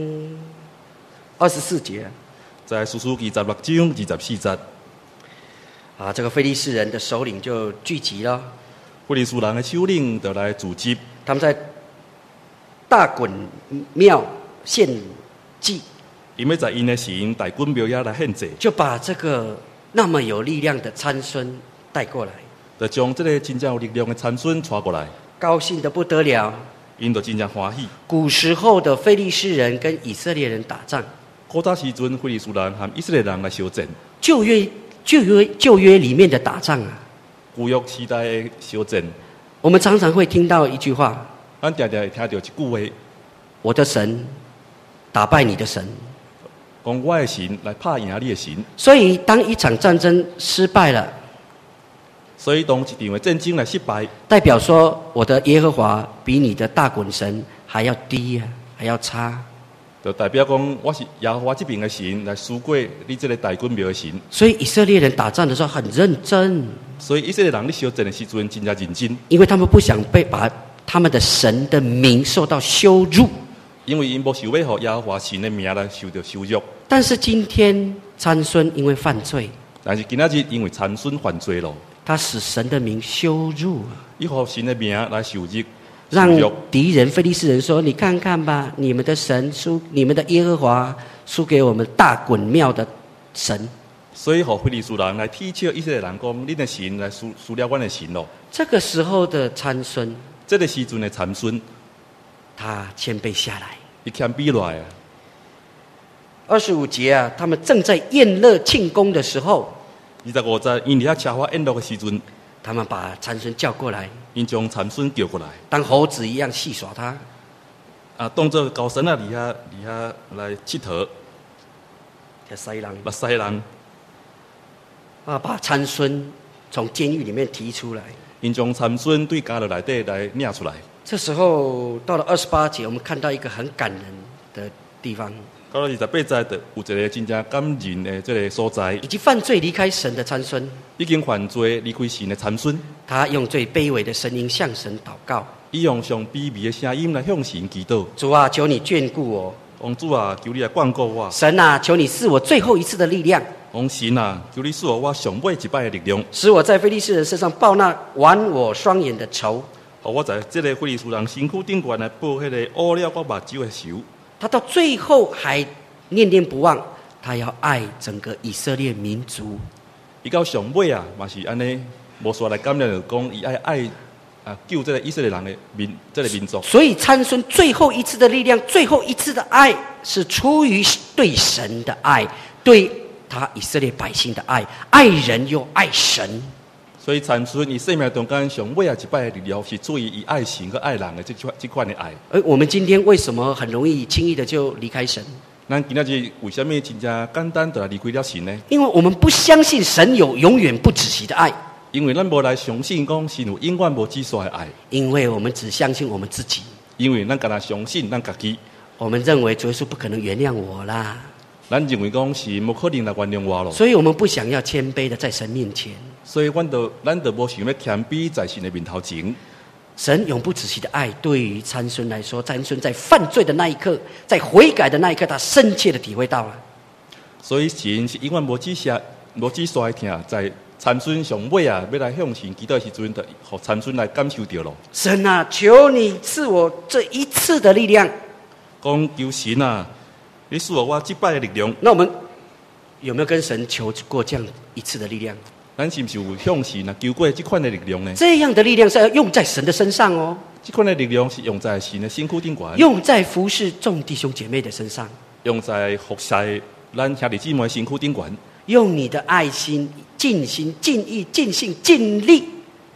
[SPEAKER 1] 24节，
[SPEAKER 2] 在士师记16章24节，
[SPEAKER 1] 啊，这个非利士人的首领就聚集了，
[SPEAKER 2] 非利士人的首领就来组织，
[SPEAKER 1] 他们在大衮庙献祭，
[SPEAKER 2] 因为在因的神大衮庙遐来献祭，
[SPEAKER 1] 就把这个那么有力量的参孙带过来，
[SPEAKER 2] 就将这个真正有力量的参孙带过来，
[SPEAKER 1] 高兴得不得了。
[SPEAKER 2] 因就真正欢喜。
[SPEAKER 1] 古时候的非利士人跟以色列人打仗，
[SPEAKER 2] 古早时阵，非利士人和以色列人来相战。
[SPEAKER 1] 旧约里面的打仗啊，
[SPEAKER 2] 旧约时代的相战，
[SPEAKER 1] 我们常常会听到一句话：
[SPEAKER 2] 咱常常会听到一句话，
[SPEAKER 1] 我的神打败你的神。
[SPEAKER 2] 讲我的神来拍赢你的神。
[SPEAKER 1] 所以，当一场战争失败了，
[SPEAKER 2] 所以当一场的战争来失败，
[SPEAKER 1] 代表说我的耶和华比你的大衮神还要低啊，还要差。
[SPEAKER 2] 就代表讲我是耶和华这边的神来输过你这个大衮庙的神。
[SPEAKER 1] 所以以色列人打仗的时候很认真，
[SPEAKER 2] 所以以色列人咧相战的时阵真正认真，
[SPEAKER 1] 因为他们不想把他们的神的名受到羞辱。
[SPEAKER 2] 因为因无想要让耶和华神的名来受到羞辱。
[SPEAKER 1] 但是今天参孙因为犯罪，
[SPEAKER 2] 但是今仔日因为参孙犯罪了，
[SPEAKER 1] 他使神的名羞辱，
[SPEAKER 2] 伊让神的名来受辱。
[SPEAKER 1] 让敌人非利士人说：“你看看吧，你们的神输，你们的耶和华输给我们大衮庙的神。”
[SPEAKER 2] 所以，让非利士人来踢笑以色列人讲：“恁的神来输了阮的神咯。”
[SPEAKER 1] 这个时候的参孙，
[SPEAKER 2] 这个时阵的参孙，
[SPEAKER 1] 他谦卑下来。
[SPEAKER 2] 伊谦卑落来啊。
[SPEAKER 1] 25节啊，他们正在宴乐庆功的时候
[SPEAKER 2] 25节，因伫遐吃花宴乐的时阵，
[SPEAKER 1] 他们把参孙叫过来，
[SPEAKER 2] 因将参孙叫过来，
[SPEAKER 1] 当猴子一样戏耍他。
[SPEAKER 2] 啊，当作高神啊，伫遐来佚佗，把西人
[SPEAKER 1] 啊，把参孙从监狱里面提出来。
[SPEAKER 2] 因将参孙对家的内底来领出来。
[SPEAKER 1] 这时候到了28节，我们看到一个很感人的地方。
[SPEAKER 2] 到了28节，就有一个真正感人的这个所在。
[SPEAKER 1] 已经犯罪离开神的参孙，
[SPEAKER 2] 已经犯罪离开神的参孙，
[SPEAKER 1] 他用最卑微的声音向神祷告。
[SPEAKER 2] 伊用上卑微的声音来向神祈祷。
[SPEAKER 1] 主啊，求你眷顾我。
[SPEAKER 2] 王主啊，求你来眷顾我。
[SPEAKER 1] 神啊，求你赐我最后一次的力量。
[SPEAKER 2] 王神啊，求你赐我上尾一摆的力量，
[SPEAKER 1] 使我在非利士人身上报那剜我双眼的仇。
[SPEAKER 2] 好，我在这个非利士人身躯顶端来报迄个污了我目睭的仇。
[SPEAKER 1] 他到最后还念念不忘，他要爱整个以色列民族。
[SPEAKER 2] 伊到上尾啊，嘛是安尼，无煞来感念，就讲伊爱救这个以色列人的这个民族。
[SPEAKER 1] 所以参孙最后一次的力量，最后一次的爱，是出于对神的爱，对他以色列百姓的爱，爱人又爱神。
[SPEAKER 2] 所以参孙伊生命中间上尾啊一摆的力量，是出于伊爱神和爱人的这款的爱。
[SPEAKER 1] 而我们今天为什么很容易轻易的就离开神？
[SPEAKER 2] 咱今仔日为什么真正简单就来离开了神呢？
[SPEAKER 1] 因为我们不相信神有永远不止息的爱。
[SPEAKER 2] 因为咱无来相信讲神有永远无止息的爱。
[SPEAKER 1] 因为我们只相信我们自己。
[SPEAKER 2] 因为咱敢若相信咱家己。
[SPEAKER 1] 我们认为主耶稣不可能原谅我啦。
[SPEAKER 2] 咱认为讲是无可能来原谅我咯。
[SPEAKER 1] 所以我们不想要谦卑的在神面前。
[SPEAKER 2] 所以咱就无想要谦卑在神的面头前。
[SPEAKER 1] 神永不止息的爱对于参孙来说，参孙在犯罪的那一刻，在悔改的那一刻，他深切的体会到了。所以
[SPEAKER 2] 神是永远无止息的听，在参孙上尾啊，要来向神祈祷的时阵，就让参孙来感受到咯。
[SPEAKER 1] 神啊，求你赐我这一次的力量。
[SPEAKER 2] 讲求神啊，你赐我这摆的力量。
[SPEAKER 1] 那我们有没有跟神求过这样一次的力量？
[SPEAKER 2] 咱是不是有向神求过这款的力量呢？
[SPEAKER 1] 这样的力量是要用在神的身上哦。
[SPEAKER 2] 这款的力量是用在神的身躯顶端，
[SPEAKER 1] 用在服侍众弟兄姐妹的身上，
[SPEAKER 2] 用在服侍咱兄弟姊妹的身躯顶端。
[SPEAKER 1] 用你的爱心、尽心、尽意、尽性、尽力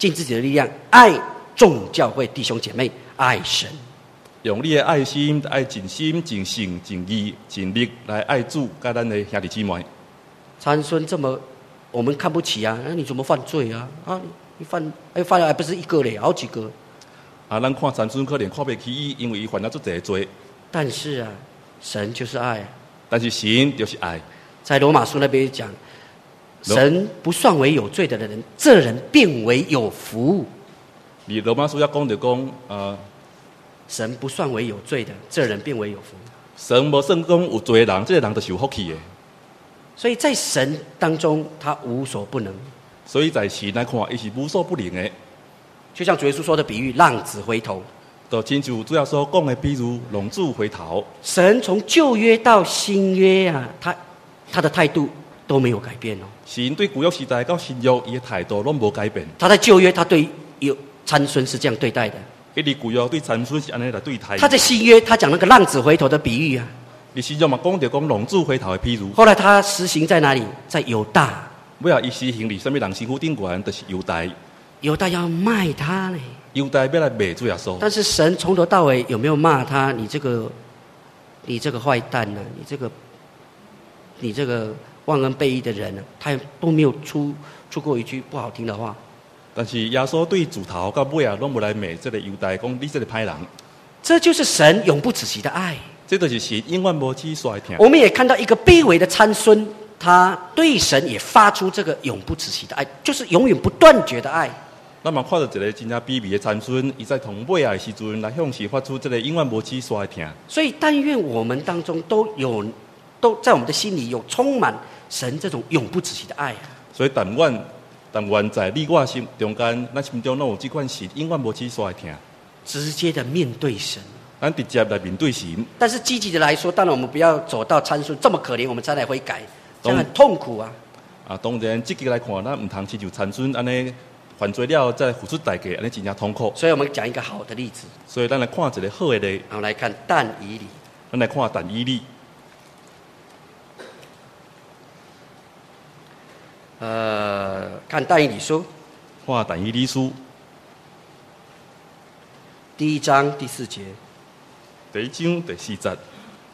[SPEAKER 1] 尽自己的力量爱众教会弟兄姐妹，爱神。
[SPEAKER 2] 用你的爱心、爱尽心、尽性、尽意、尽力来爱主，跟咱的兄弟姊妹。
[SPEAKER 1] 参孙这么我们看不起啊，那你怎么犯罪啊？你犯还不是一个嘞，好几个。
[SPEAKER 2] 咱看参孙可能看不起伊，因为伊犯了足侪罪。
[SPEAKER 1] 但是啊，神就是爱。
[SPEAKER 2] 但是神就是爱。
[SPEAKER 1] 在罗马书那边讲，神不算为有罪的人，这人变为有福。
[SPEAKER 2] 你罗马书要讲就讲，
[SPEAKER 1] 神不算为有罪的，这人变为有福。
[SPEAKER 2] 神无算讲有罪的人，这个人就是有福气的。
[SPEAKER 1] 所以在神当中，他无所不能。
[SPEAKER 2] 所以在神来看，伊是无所不能的。
[SPEAKER 1] 就像主耶稣说的比喻，浪子回头。
[SPEAKER 2] 就亲像主要所讲的，比如浪子回头。
[SPEAKER 1] 神从旧约到新约啊，他的态度都没有改变哦。
[SPEAKER 2] 神对古约时代到新约，伊的态度拢无改变。
[SPEAKER 1] 他在旧约，他对参孙是这样对待的。
[SPEAKER 2] 伊伫古约对参孙是安尼来对待。
[SPEAKER 1] 他在新约，他讲那个浪子回头的比喻啊。
[SPEAKER 2] 你新约嘛讲着讲浪子回头的譬如。
[SPEAKER 1] 后来他实行在哪里？在犹大。
[SPEAKER 2] 尾后伊实行伫什么人身躯顶悬，就是犹大。
[SPEAKER 1] 犹大要卖他呢。
[SPEAKER 2] 犹大要来卖主耶稣。
[SPEAKER 1] 但是神从头到尾有没有骂他？你这个坏蛋呢、你这个忘恩背义的人呢、他都没有出过一句不好听的话。
[SPEAKER 2] 但是耶稣对主头到尾啊，拢无来骂这个犹大，讲你这个歹人。
[SPEAKER 1] 这就是神永不止息的爱。
[SPEAKER 2] 这就是神永远无止息的疼。
[SPEAKER 1] 我们也看到一个卑微的参孙，他对神也发出这个永不止息的爱，就是永远不断绝的爱。
[SPEAKER 2] 那么看到一个真正卑微的参孙，伊在同尾啊的时阵来向神发出这个永远无止息的疼。
[SPEAKER 1] 所以但愿我们当中都在我们的心里有充满神这种永不止息的爱啊。
[SPEAKER 2] 所以但愿在你我心中间，咱心中拢有这款神永远无止息的疼。
[SPEAKER 1] 直接的面对神，
[SPEAKER 2] 咱直接来面对神。
[SPEAKER 1] 但是积极的来说，当然我们不要走到参孙这么可怜，我们才来悔改，这样很痛苦啊。
[SPEAKER 2] 当然积极来看，咱唔通亲像参孙安尼犯罪了再付出代价，安尼真正痛苦。
[SPEAKER 1] 所以我们讲一个好的例子。
[SPEAKER 2] 所以咱来看一个好的例。
[SPEAKER 1] 然后来看但以理。
[SPEAKER 2] 咱来看但以理。
[SPEAKER 1] 看但以理书。
[SPEAKER 2] 看但以理书。
[SPEAKER 1] 第1章第4节。
[SPEAKER 2] 第1章第4节。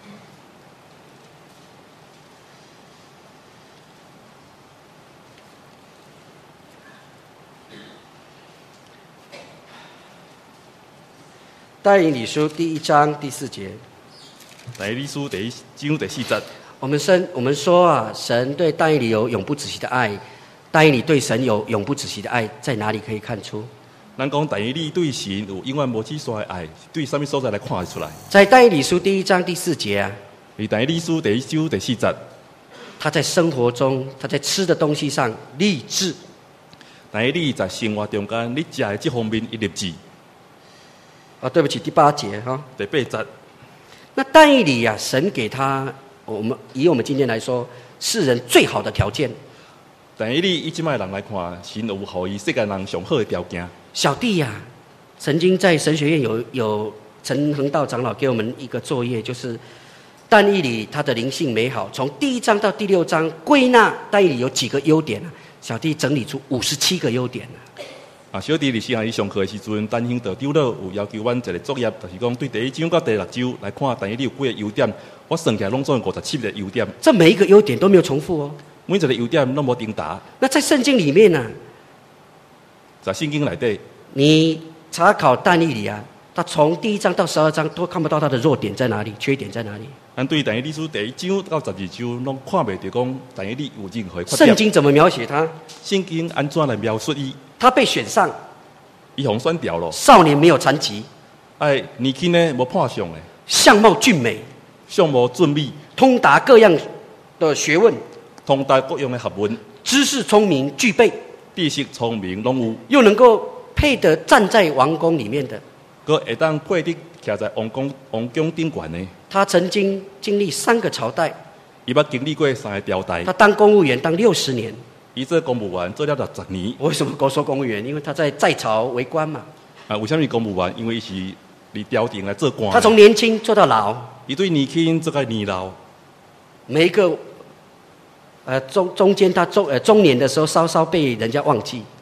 [SPEAKER 1] 但以理书第1章第4节。
[SPEAKER 2] 但以理书第1章第4节。
[SPEAKER 1] 我们说啊，神对但以理有永不止息的爱，但以理对神有永不止息的爱，在哪里可以看出？
[SPEAKER 2] 咱讲但以理对神有永远无止息的爱，对什么所在来看得出来？
[SPEAKER 1] 在但以理书第1章第4节啊。
[SPEAKER 2] 但以理书第1章第4节。
[SPEAKER 1] 他在生活中，他在吃的东西上立志。
[SPEAKER 2] 但以理在生活中间，你食的这方面一立志。
[SPEAKER 1] 对不起，第8节哈。
[SPEAKER 2] 第8节。
[SPEAKER 1] 那但以理啊，神给他，以我们今天来说，世人最好的条件。
[SPEAKER 2] 但以理以今麦人来看，神有予伊世间人上好的条件。
[SPEAKER 1] 小弟呀、曾经在神学院有陈恒道长老给我们一个作业，就是但以理他的灵性美好，从第1章到第6章归纳但以理有几个优点啊？小弟整理出57个优点啊。
[SPEAKER 2] 小弟伫伊上课的时阵，陈兄长老有要求阮一个作业，就是讲对第1章到第6章来看但以理有几个优点，我算起来拢总有57个优点。
[SPEAKER 1] 这每一个优点都没有重复哦。
[SPEAKER 2] 每一个优点拢无重达。
[SPEAKER 1] 那在圣经里面呢、
[SPEAKER 2] 在圣经内底，
[SPEAKER 1] 你查考但以理啊，他从第1章到12章都看不到他的弱点在哪里，缺点在哪里。
[SPEAKER 2] 咱对但以理书第1章到12章，拢看袂到讲但以理有任何缺点。
[SPEAKER 1] 圣经怎么描写他？
[SPEAKER 2] 圣经安怎来描述伊？
[SPEAKER 1] 他被选上，
[SPEAKER 2] 伊互选掉了。
[SPEAKER 1] 少年没有残疾，
[SPEAKER 2] 年轻呢无破相的，
[SPEAKER 1] 相貌俊美，
[SPEAKER 2] 相貌俊美，
[SPEAKER 1] 通达各样的学问，
[SPEAKER 2] 通达各样的学问，
[SPEAKER 1] 知识聪明具备，
[SPEAKER 2] 知识聪明拢有，
[SPEAKER 1] 又能够配得站在王宫里面的，
[SPEAKER 2] 佮会当配得徛在王宫顶悬的。
[SPEAKER 1] 他曾经经历3个朝代，
[SPEAKER 2] 伊捌经历过3个朝代。
[SPEAKER 1] 他当公务员当60年，
[SPEAKER 2] 伊做公务员做了60年。
[SPEAKER 1] 为什么说公务员？因为他在朝为官嘛。
[SPEAKER 2] 为什么公务员？因为伊是离朝廷来做官。
[SPEAKER 1] 他从年轻做到老，
[SPEAKER 2] 伊对年轻做到年老。
[SPEAKER 1] 每一个中间他中年的时候稍稍被人家忘记。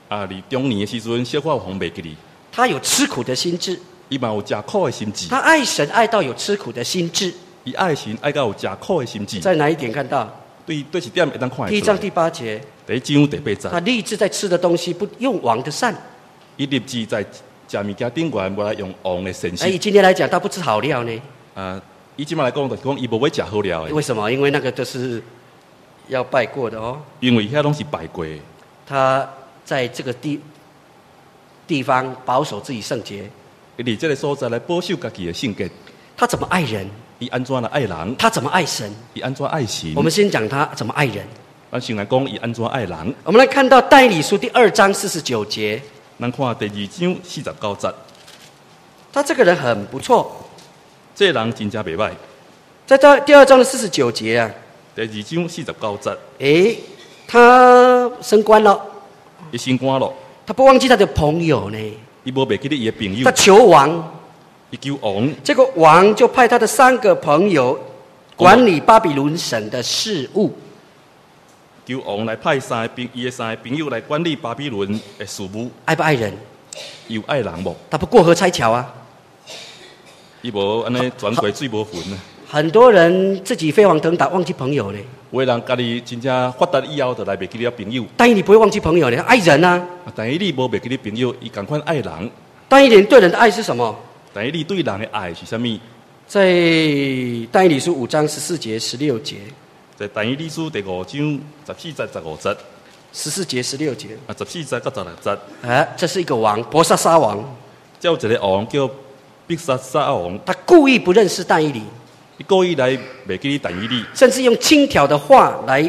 [SPEAKER 2] 啊，伫中年的时阵，小可有方袂记哩，
[SPEAKER 1] 他有吃苦的心智，
[SPEAKER 2] 伊嘛有食苦的心志，
[SPEAKER 1] 他爱神爱到有吃苦的心智。
[SPEAKER 2] 伊爱神爱到有食苦的心志。
[SPEAKER 1] 在哪一点看到？
[SPEAKER 2] 对是点会当看
[SPEAKER 1] 第1
[SPEAKER 2] 得出来。
[SPEAKER 1] 章第8节，
[SPEAKER 2] 第1章第8节，
[SPEAKER 1] 他立志在吃的东西不用王的膳。
[SPEAKER 2] 伊立志在食物件顶悬，无来用王的善
[SPEAKER 1] 哎，以
[SPEAKER 2] 心。
[SPEAKER 1] 今天来讲，他不吃好料呢？
[SPEAKER 2] 啊，伊即摆来讲，就是讲伊无要食好料的，
[SPEAKER 1] 为什么？因为那个都是要拜过的哦。
[SPEAKER 2] 因为遐拢是拜过的。
[SPEAKER 1] 他在这个地方保守自己圣洁。
[SPEAKER 2] 伊伫这个所在来保守家己的性格。
[SPEAKER 1] 他怎么爱人？
[SPEAKER 2] 伊安怎来爱人？
[SPEAKER 1] 他怎么爱神？
[SPEAKER 2] 伊安怎爱神？
[SPEAKER 1] 我们先讲他怎么爱人。
[SPEAKER 2] 咱先来讲伊安怎爱人。
[SPEAKER 1] 我们来看到但以理书第2章49节。
[SPEAKER 2] 咱看第2章49节，
[SPEAKER 1] 他这个人很不错。
[SPEAKER 2] 这个人真正袂歹。
[SPEAKER 1] 在第2章的49节啊，
[SPEAKER 2] 第2章49节，
[SPEAKER 1] 诶，他升官了，
[SPEAKER 2] 伊升官咯，
[SPEAKER 1] 他不忘记他的朋友呢，
[SPEAKER 2] 伊无袂记得伊的朋
[SPEAKER 1] 他
[SPEAKER 2] 友，
[SPEAKER 1] 求王，
[SPEAKER 2] 伊求王，
[SPEAKER 1] 这个王就派他的3个朋友管理巴比伦省的事务。
[SPEAKER 2] 求王来派伊的3个朋友来管理巴比伦的事务。
[SPEAKER 1] 爱不爱人？
[SPEAKER 2] 伊有爱人无？
[SPEAKER 1] 他不过河拆桥啊。
[SPEAKER 2] 伊无安尼转过水无分啊。
[SPEAKER 1] 很多人自己飞黄腾达，忘记朋友呢。
[SPEAKER 2] 有的人家己真正发达以后，就来袂记得朋友。
[SPEAKER 1] 但以理不会忘记朋友呢，爱人啊。
[SPEAKER 2] 但以理无袂记得朋友，伊共款爱人。
[SPEAKER 1] 但以理对人的爱是什么？
[SPEAKER 2] 但以理对人的爱是啥物？
[SPEAKER 1] 在但以理书5章14节、16节。
[SPEAKER 2] 在但以理书第5章14节、15节。
[SPEAKER 1] 14节、16节。
[SPEAKER 2] 啊，14节到16节。
[SPEAKER 1] 啊，这是一个王，伯沙撒王。
[SPEAKER 2] 再有一个王叫毕沙撒王，
[SPEAKER 1] 他故意不认识但以理，
[SPEAKER 2] 伊故意来袂记得但以理，
[SPEAKER 1] 甚至用轻佻的话来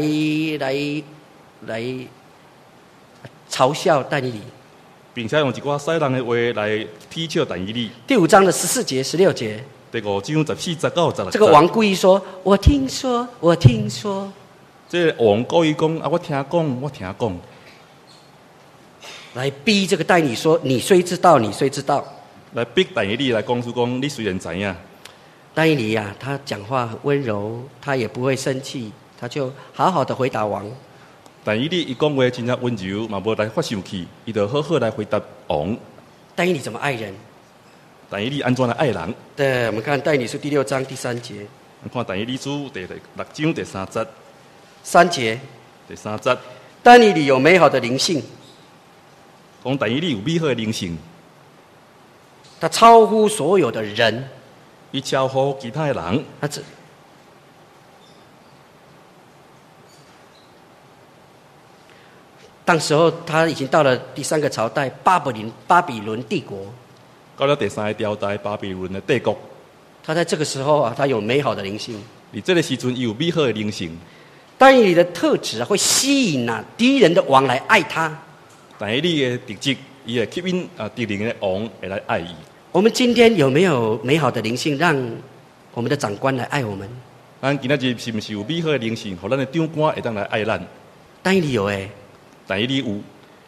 [SPEAKER 1] 嘲笑但以理。
[SPEAKER 2] 并且用一寡使人的话来踢笑但以理。
[SPEAKER 1] 第5章的14节、16节，
[SPEAKER 2] 第5章14节到16节。
[SPEAKER 1] 这个王故意说：“我听说，我听说。”
[SPEAKER 2] 这个王故意讲啊，我听讲，我听讲，
[SPEAKER 1] 来逼这个但以理说：“你虽知道，你虽知道。”
[SPEAKER 2] 来逼但以理来讲出讲，你虽然知影。
[SPEAKER 1] 但以理啊，他讲话很温柔，他也不会生气，他就好好的回答王。
[SPEAKER 2] 但以理伊讲话真正温柔，嘛无来发生气，伊就好好来回答王。
[SPEAKER 1] 但以理怎么爱人？
[SPEAKER 2] 但以理安怎来爱人？
[SPEAKER 1] 对，我们看但以理书第6章第3节。
[SPEAKER 2] 看但以理书第6章第3节。
[SPEAKER 1] 3节。
[SPEAKER 2] 第3节。
[SPEAKER 1] 但以理有美好的灵性。
[SPEAKER 2] 讲但以理有美好的灵性。
[SPEAKER 1] 他超乎所有的人。
[SPEAKER 2] 伊超乎其他的人。
[SPEAKER 1] 当时候他已经到了第3个朝代巴比伦帝国，
[SPEAKER 2] 到了第3个朝代巴比伦的帝国。
[SPEAKER 1] 他在这个时候啊，他有美好的灵性。
[SPEAKER 2] 你这个时阵有美好的灵性。
[SPEAKER 1] 但以理的特质会吸引敌人的王来爱他。
[SPEAKER 2] 但以理的特质，伊会吸引敌人的王会来爱伊。
[SPEAKER 1] 我们今天有没有美好的灵性，让我们的长官来爱我们？
[SPEAKER 2] 咱今仔日是不是有美好的灵性，互咱的长官会当来爱咱？
[SPEAKER 1] 但以理有诶。
[SPEAKER 2] 但以理有。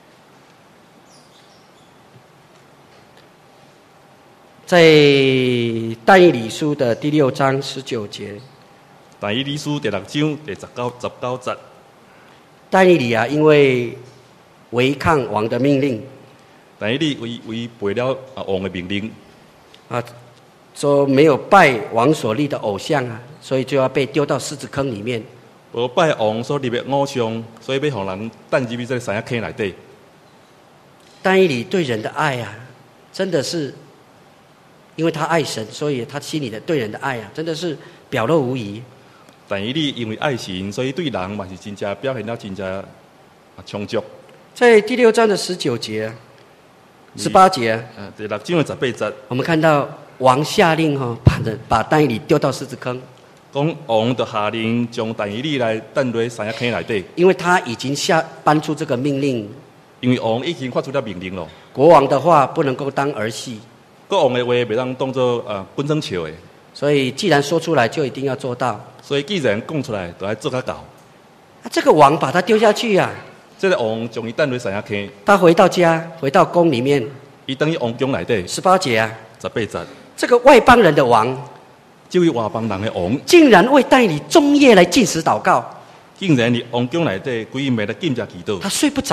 [SPEAKER 1] 在但以理书的第6章19节。
[SPEAKER 2] 但以理书第6章第19节。
[SPEAKER 1] 但以理啊，因为违抗王的命令。
[SPEAKER 2] 但以理违背了王的命令。
[SPEAKER 1] 啊，说没有拜王所立的偶像啊，所以就要被丢到狮子坑里面。
[SPEAKER 2] 无拜王所立的偶像，所以要让人带入去这个山坑内底。
[SPEAKER 1] 但以理对人的爱啊，真的是，因为他爱神，所以他心里的对人的爱啊，真的是表露无遗。
[SPEAKER 2] 但以理因为爱神，所以对人嘛是真正表现了真正充足。
[SPEAKER 1] 在第6章的19节、18节，
[SPEAKER 2] 第6章的18节，
[SPEAKER 1] 我们看到王下令把但以理丢到狮子坑。
[SPEAKER 2] 讲王就下令将但以理来带入山坑内底，
[SPEAKER 1] 因为他已经颁出这个命令。
[SPEAKER 2] 因为王已经发出了命令了。
[SPEAKER 1] 国王的话不能够当儿戏。
[SPEAKER 2] 国王的话袂当当作滚装笑的。
[SPEAKER 1] 所以既然说出来，就一定要做到。
[SPEAKER 2] 所以既然讲出来，就要做到到。
[SPEAKER 1] 这个王把他丢下去啊！
[SPEAKER 2] 这个王将伊带入山坑。
[SPEAKER 1] 他回到家，回到宫里面。
[SPEAKER 2] 伊等于王宫内底。
[SPEAKER 1] 18节啊。
[SPEAKER 2] 18节。
[SPEAKER 1] 这个外邦人的王，
[SPEAKER 2] 这位外邦人的王，
[SPEAKER 1] 竟然为但以理终夜来禁食祷告。
[SPEAKER 2] 竟然伫王宫内底规暝来禁食祈祷。
[SPEAKER 1] 他睡不着。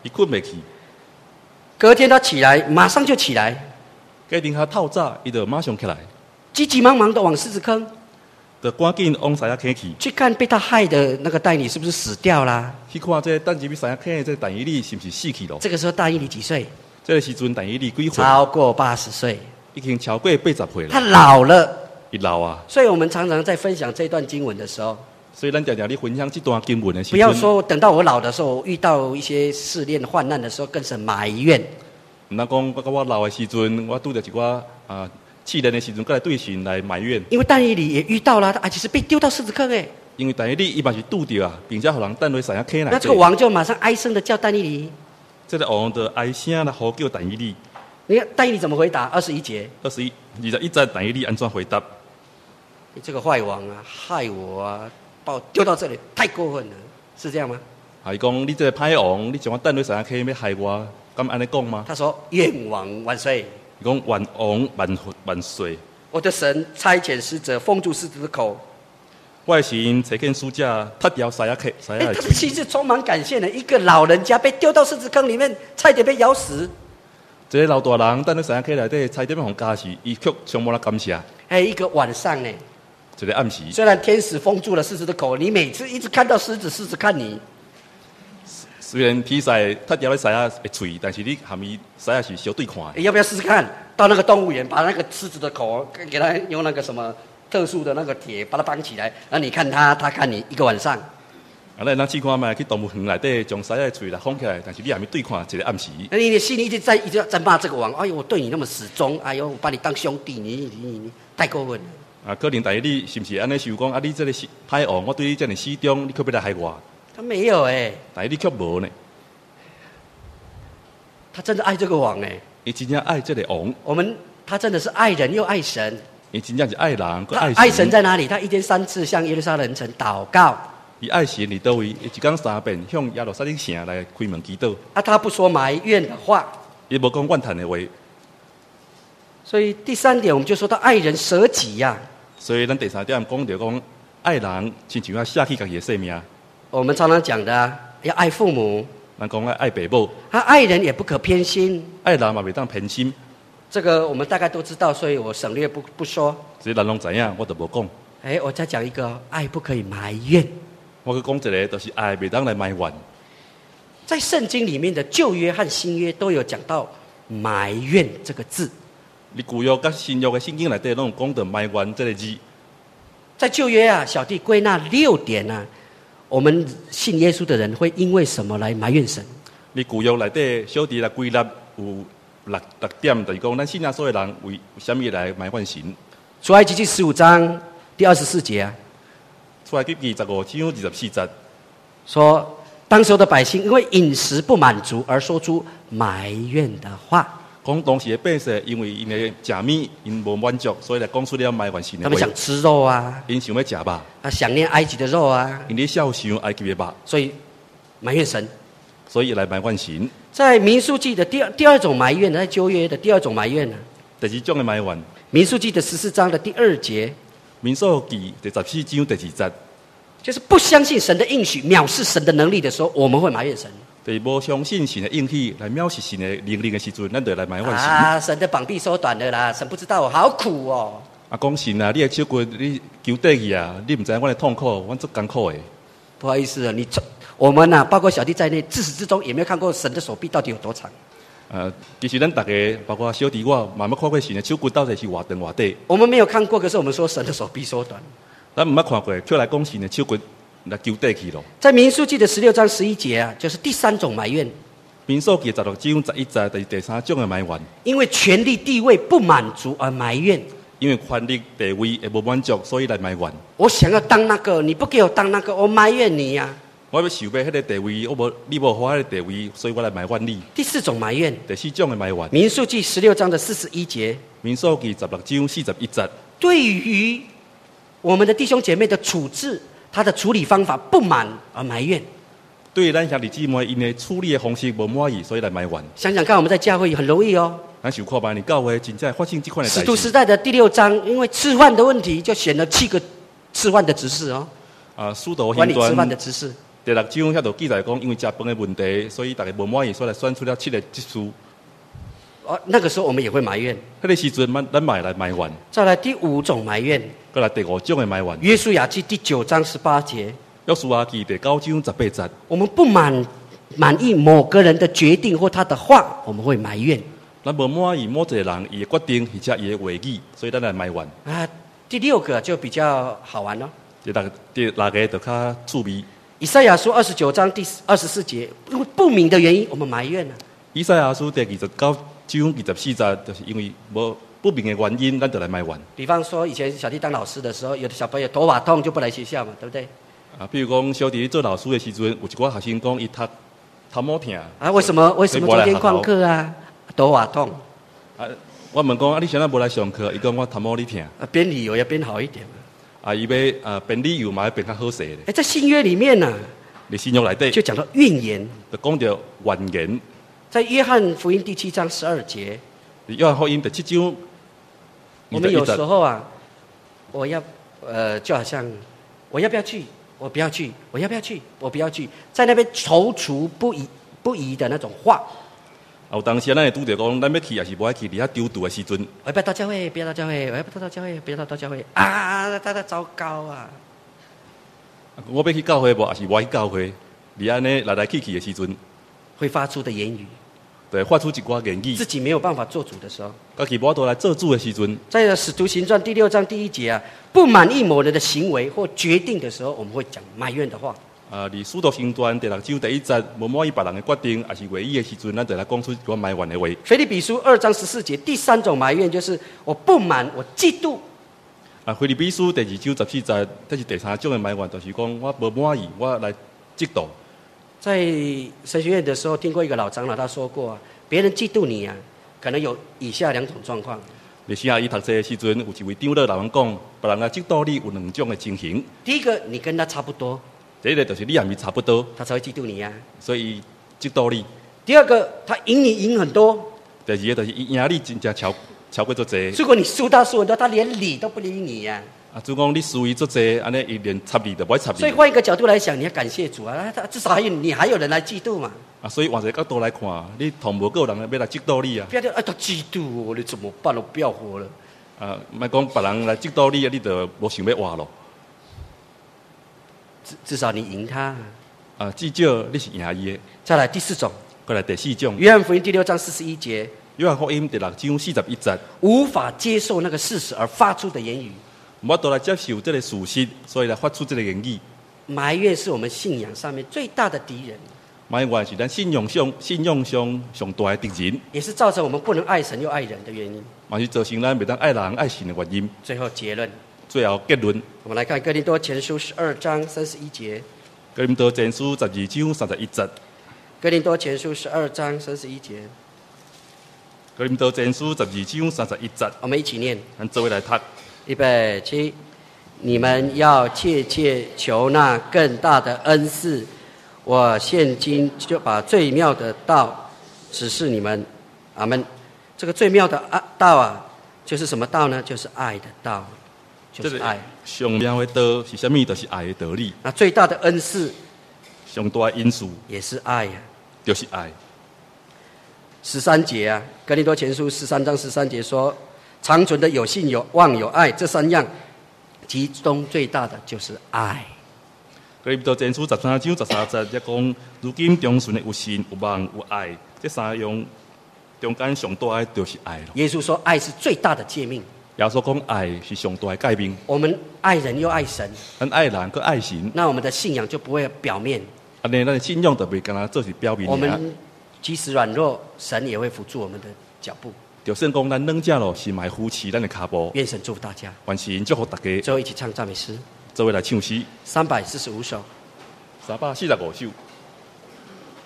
[SPEAKER 2] 伊困袂去，
[SPEAKER 1] 隔天他起来，马上就起来，
[SPEAKER 2] 隔天较透早，伊就马上起来，
[SPEAKER 1] 急急忙忙的往狮子坑
[SPEAKER 2] 就赶紧往西亚坑去，
[SPEAKER 1] 去看被他害的那个代理是不是死掉啦。
[SPEAKER 2] 去看这等入去西亚坑的这但以理是不是死去咯？
[SPEAKER 1] 这个时候大以利几岁？
[SPEAKER 2] 这个时阵但以理几岁？
[SPEAKER 1] 超过80岁，
[SPEAKER 2] 已经超过80岁
[SPEAKER 1] 他
[SPEAKER 2] 了。
[SPEAKER 1] 老了。
[SPEAKER 2] 伊老啊，
[SPEAKER 1] 所以我们常常在分享这段经文的时候，
[SPEAKER 2] 所以咱常常咧分享这段经文的时
[SPEAKER 1] 不要说等到我老的时候，遇到一些试炼患难的时候，更是埋怨。
[SPEAKER 2] 唔通讲我老的时阵，我拄着一寡试炼的时阵，过来对神来埋怨。
[SPEAKER 1] 因为但以理也遇到了，而且是被丢到狮子坑哎。
[SPEAKER 2] 因为但以理伊嘛是拄着啊，并且互人等落西亚坑来。
[SPEAKER 1] 那这个王就马上哀声的叫但以理。
[SPEAKER 2] 这个王就哀声来呼叫但以理。
[SPEAKER 1] 你看但以理怎么回答？21节。
[SPEAKER 2] 21节但以理安怎回答？
[SPEAKER 1] 你这个坏王啊，害我啊，把我丢到这里，太过分了，是这样吗？
[SPEAKER 2] 伊讲你这个歹王，你将我等落西亚坑要害我，敢安尼讲吗？
[SPEAKER 1] 他说：“愿王万岁。”
[SPEAKER 2] 伊讲愿王万岁。
[SPEAKER 1] 我的神差遣使者封住狮子的口。
[SPEAKER 2] 我的神差遣使者踢掉西亚的
[SPEAKER 1] 他其实充满感谢的，一个老人家被丢到狮子坑里面，差点被咬死。
[SPEAKER 2] 这个老大人等到西亚坑内底，差点要互加死，伊却充满了感谢。
[SPEAKER 1] 一个晚上呢，
[SPEAKER 2] 一个暗时，
[SPEAKER 1] 虽然天使封住了狮子的口，你每次一直看到狮子看你。
[SPEAKER 2] 虽然天使踢掉了西亚的嘴，但是你和伊西亚是相对看的。
[SPEAKER 1] 要不要试试看？到那个动物园，把那个狮子的口给他用那个什么特殊的那个铁把它绑起来，然后你看他，他看你，一个晚上。
[SPEAKER 2] 咱试看卖去动物园内底将西亚的嘴来封起来，但是你还没对看一个暗时。
[SPEAKER 1] 你的心里一直在骂这个王，哎呦，我对你那么始终，哎呦，我把你当兄弟，你太过分了。
[SPEAKER 2] 可能但你是不是安尼想讲你这个歹王，我对你这么始终，你可别来害我？
[SPEAKER 1] 他没有
[SPEAKER 2] 但你却无呢。
[SPEAKER 1] 他真的爱这个王
[SPEAKER 2] 伊真正爱这个王。
[SPEAKER 1] 他真的是爱人又爱神。
[SPEAKER 2] 伊真正是爱人，
[SPEAKER 1] 他爱神在哪里？他一天3次向耶路撒冷城祷告。
[SPEAKER 2] 伊爱神伫倒位？伊一天3遍向耶路撒冷城来开门祈祷。
[SPEAKER 1] 他不说埋怨的话。
[SPEAKER 2] 伊无讲怨叹的话。
[SPEAKER 1] 所以第3点，我们就说到爱人舍己呀。
[SPEAKER 2] 所以咱第3点讲到讲爱人，亲像要舍弃家己的性命。
[SPEAKER 1] 我们常常讲的要爱父母。
[SPEAKER 2] 咱讲爱父母。
[SPEAKER 1] 他爱人也不可偏心。
[SPEAKER 2] 爱人嘛袂当偏心。
[SPEAKER 1] 这个我们大概都知道，所以我省略不说。
[SPEAKER 2] 这咱拢知影，我就无讲。
[SPEAKER 1] 我再讲一个，爱不可以埋怨。
[SPEAKER 2] 我去讲一个，就是爱袂当来埋怨。
[SPEAKER 1] 在圣经里面的旧约和新约都有讲到埋怨这个字。
[SPEAKER 2] 你旧约跟新约的圣经内底拢讲到埋怨这个字。
[SPEAKER 1] 在旧约啊，小弟归纳6点啊，我们信耶稣的人会因为什么来埋怨神？
[SPEAKER 2] 你旧约内底小弟来归纳有6点，就是讲咱信仰所有人为什么来埋怨神？
[SPEAKER 1] 出埃及记15章第24节啊，
[SPEAKER 2] 出埃及记15章24节
[SPEAKER 1] 说，当时的百姓因为饮食不满足而说出埋怨的话。
[SPEAKER 2] 讲当时的百姓因为因的食米因无满足，所以来讲出了埋怨神的话。
[SPEAKER 1] 他们想吃肉啊，
[SPEAKER 2] 因想要食肉，
[SPEAKER 1] 想念埃及的肉啊，
[SPEAKER 2] 因咧孝想埃及的肉，
[SPEAKER 1] 所以埋怨神。
[SPEAKER 2] 所以来埋怨神。在
[SPEAKER 1] 民数记的第二种埋怨，在旧约的第2种埋怨呢？
[SPEAKER 2] 第2种的埋怨。
[SPEAKER 1] 民数记的14章的第2节。
[SPEAKER 2] 民数记第14章第2节。
[SPEAKER 1] 就是不相信神的应许，藐视神的能力的时候，我们会埋怨神。
[SPEAKER 2] 对，无相信神的应许来藐视神的能力的时阵，咱就来埋怨神。
[SPEAKER 1] 神的膀臂缩短了啦，神不知道，好苦哦。
[SPEAKER 2] 讲神啊，你的手骨你求得去啊，你唔知我的痛苦，我足艰苦的。
[SPEAKER 1] 不好意思啊，我们包括小弟在内，自始至终也没有看过神的手臂到底有多长。
[SPEAKER 2] 其实咱大家，包括小弟我，慢慢看过神的手骨到底是偌长偌短。
[SPEAKER 1] 我们没有看过，可是我们说神的手臂缩短。
[SPEAKER 2] 咱唔捌看过，却来讲神的手骨来求得去咯。
[SPEAKER 1] 在民数记的16章11节啊，就是第3种埋怨。
[SPEAKER 2] 民数记16章11节，就是第3种的埋怨。因
[SPEAKER 1] 为权力地位不满足而埋怨。
[SPEAKER 2] 因为权力地位也无满足，所以来埋怨。
[SPEAKER 1] 我想要当那个，你不给我当那个，我埋怨你呀。
[SPEAKER 2] 我要想要迄个地位，你无给我迄个地位，所以我来埋怨你。
[SPEAKER 1] 第4种埋怨。
[SPEAKER 2] 第4种的埋怨。
[SPEAKER 1] 民数记16章的41节。
[SPEAKER 2] 民数记16章41节。
[SPEAKER 1] 对于我们的弟兄姐妹的处置，他的处理方法不满而埋怨。
[SPEAKER 2] 对于咱兄弟姊妹因的处理的方式无满意，所以来埋怨。
[SPEAKER 1] 想想看，我们在教会很容易哦。
[SPEAKER 2] 咱想看吧，你教会真正发生这款的代志。
[SPEAKER 1] 使徒时代的第6章，因为吃饭的问题，就选了7个吃饭的执事哦。
[SPEAKER 2] 使徒
[SPEAKER 1] 管理吃饭的执事。
[SPEAKER 2] 第六章遐就记载讲，因为食饭的问题，所以大家无满意，所以来选出了7个执事。
[SPEAKER 1] 那个时候我们也会埋怨。
[SPEAKER 2] 迄个时阵，咱嘛来埋怨。
[SPEAKER 1] 再来第5种埋怨。
[SPEAKER 2] 再来第5种的埋怨。
[SPEAKER 1] 约书亚记第9章18节。
[SPEAKER 2] 约书亚记第9章18节。
[SPEAKER 1] 我们不满意某个人的决定或他的话，我们会埋怨。
[SPEAKER 2] 咱无满意某一个人伊的决定或者伊的话语，所以咱来埋怨。
[SPEAKER 1] 第6个就比较好玩咯。
[SPEAKER 2] 第6个就较趣味。
[SPEAKER 1] 以赛亚书29章第24节，因为不明的原因，我们埋怨了。
[SPEAKER 2] 以赛亚书第29章24节，就是因为无不明的原因，咱就来埋怨。
[SPEAKER 1] 比方说，以前小弟当老师的时候，有的小朋友头发痛就不来学校嘛，对不对？
[SPEAKER 2] 比如讲小弟做老师的时阵，有一寡学生讲伊头毛痛。
[SPEAKER 1] 为什么昨天旷课啊？头发痛。
[SPEAKER 2] 我问讲你现在无来上课？伊讲我头毛咧痛。
[SPEAKER 1] 编理由要编好一点嘛。
[SPEAKER 2] 伊要编理由嘛要编较好势的。
[SPEAKER 1] 在新约里面呢，
[SPEAKER 2] 你新约内底
[SPEAKER 1] 就讲到怨言，
[SPEAKER 2] 就讲到怨言。
[SPEAKER 1] 在约翰福音第7章12节，
[SPEAKER 2] 约翰福音第7章，
[SPEAKER 1] 我们有时候啊，我要就好像我要不要去？我不要去，我要不要去？我不要去，在那边踌躇不疑的那种话。
[SPEAKER 2] 有当时咱会拄着讲，咱要去还是无爱去？伫遐丢度的时阵，
[SPEAKER 1] 我要不要到教会？不要到教会，我要不要到教会？不要到教会啊！糟糕啊！
[SPEAKER 2] 我要去教会无？还是我去教会？你安尼来去的时阵，
[SPEAKER 1] 会发出的言语，
[SPEAKER 2] 对，发出一寡言语，
[SPEAKER 1] 自己没有办法做主的时候，
[SPEAKER 2] 家己无法度来做主的时阵，
[SPEAKER 1] 在使徒行传第6章第1节啊，不满意某人的行为或决定的时候，我们会讲埋怨的话。
[SPEAKER 2] 伫使徒行传第6章第1节，无满意别人的决定，还是唯一的时阵，咱就来讲出一个埋怨的话。
[SPEAKER 1] 腓立比书2章14节，第3种埋怨就是我不满，我嫉妒。
[SPEAKER 2] 腓立比书第2章14节，这是第3种的埋怨，就是讲我无满意，我来嫉妒。
[SPEAKER 1] 在神学院的时候，听过一个老长老他说过啊，别人嫉妒你啊，可能有以下2种状况。
[SPEAKER 2] 历史伊读册的时阵，有一位长老老人讲，别人来嫉妒你有2种的情形。
[SPEAKER 1] 第一个，你跟他差不多。
[SPEAKER 2] 第一个就是你也咪差不多，
[SPEAKER 1] 他才会嫉妒你啊，
[SPEAKER 2] 所以嫉妒你。
[SPEAKER 1] 第二个，他赢你赢很多。
[SPEAKER 2] 第二个就是赢你真正超过足济。
[SPEAKER 1] 如果你输他输很多，他连理都不理你呀。
[SPEAKER 2] 主讲你输伊足济，安尼伊连插你都不会插你。
[SPEAKER 1] 所以换一个角度来想，你要感谢主啊，至少还有人来嫉妒嘛。
[SPEAKER 2] 所以换一个角度来看，你同无个人要来嫉妒你啊。
[SPEAKER 1] 不要他嫉妒我，你怎么办？我不要活了。
[SPEAKER 2] 莫讲别人来嫉妒你，你就无想要活咯。
[SPEAKER 1] 至少你赢他。
[SPEAKER 2] 至少你是赢伊的。
[SPEAKER 1] 再来第4种。
[SPEAKER 2] 再来第4种。
[SPEAKER 1] 约翰福音第6章41节。
[SPEAKER 2] 约翰福音第6章41节。
[SPEAKER 1] 无法接受那个事实而发出的言语。
[SPEAKER 2] 我都来接受这个事实，所以来发出这个言语。
[SPEAKER 1] 埋怨是我们信仰上面最大的敌人。
[SPEAKER 2] 埋怨是咱信仰上上大的敌人，
[SPEAKER 1] 也是造成我们不能爱神又爱人的原因。
[SPEAKER 2] 嘛是造成咱袂当爱人爱神的原因。
[SPEAKER 1] 最后结论。
[SPEAKER 2] 最后结论。
[SPEAKER 1] 我们来看哥林多前书12章31节。
[SPEAKER 2] 哥林多前书12章31节。
[SPEAKER 1] 哥林多前书12章31节。
[SPEAKER 2] 哥林多前书12章31节。
[SPEAKER 1] 我们一起念。
[SPEAKER 2] 咱做位来读。
[SPEAKER 1] 预备起，你们要切切求那更大的恩赐。我现今就把最妙的道指示你们。阿们。这个最妙的道啊，就是什么道呢？就是爱的道，就是爱。
[SPEAKER 2] 上妙的道是什么？就是爱的道理。
[SPEAKER 1] 那最大的恩赐，
[SPEAKER 2] 上大的因素
[SPEAKER 1] 也是爱呀，
[SPEAKER 2] 就是爱。
[SPEAKER 1] 13节啊，哥林多前书13章13节说，长存的有信有望有爱，这3样，其中最大的就是爱。
[SPEAKER 2] 哥林多前书13章13节也讲，如今长存的有信有望有爱，这3样中间上大的就是爱了。
[SPEAKER 1] 耶稣说，爱是最大的诫命。
[SPEAKER 2] 耶稣讲，爱是上大的诫命。
[SPEAKER 1] 我们爱人又爱神，
[SPEAKER 2] 咱爱人佮爱神，
[SPEAKER 1] 那我们的信仰就不会表面。
[SPEAKER 2] 安尼，咱的信仰就袂干那做是表面。
[SPEAKER 1] 我们即使软弱，神也会扶助我们的脚步。
[SPEAKER 2] 就算讲咱软弱咯，是埋扶持咱的脚步。
[SPEAKER 1] 愿神祝福大家。
[SPEAKER 2] 愿神祝福大家。
[SPEAKER 1] 最后一起唱赞美诗，
[SPEAKER 2] 做位来唱诗
[SPEAKER 1] 345首。
[SPEAKER 2] 345首。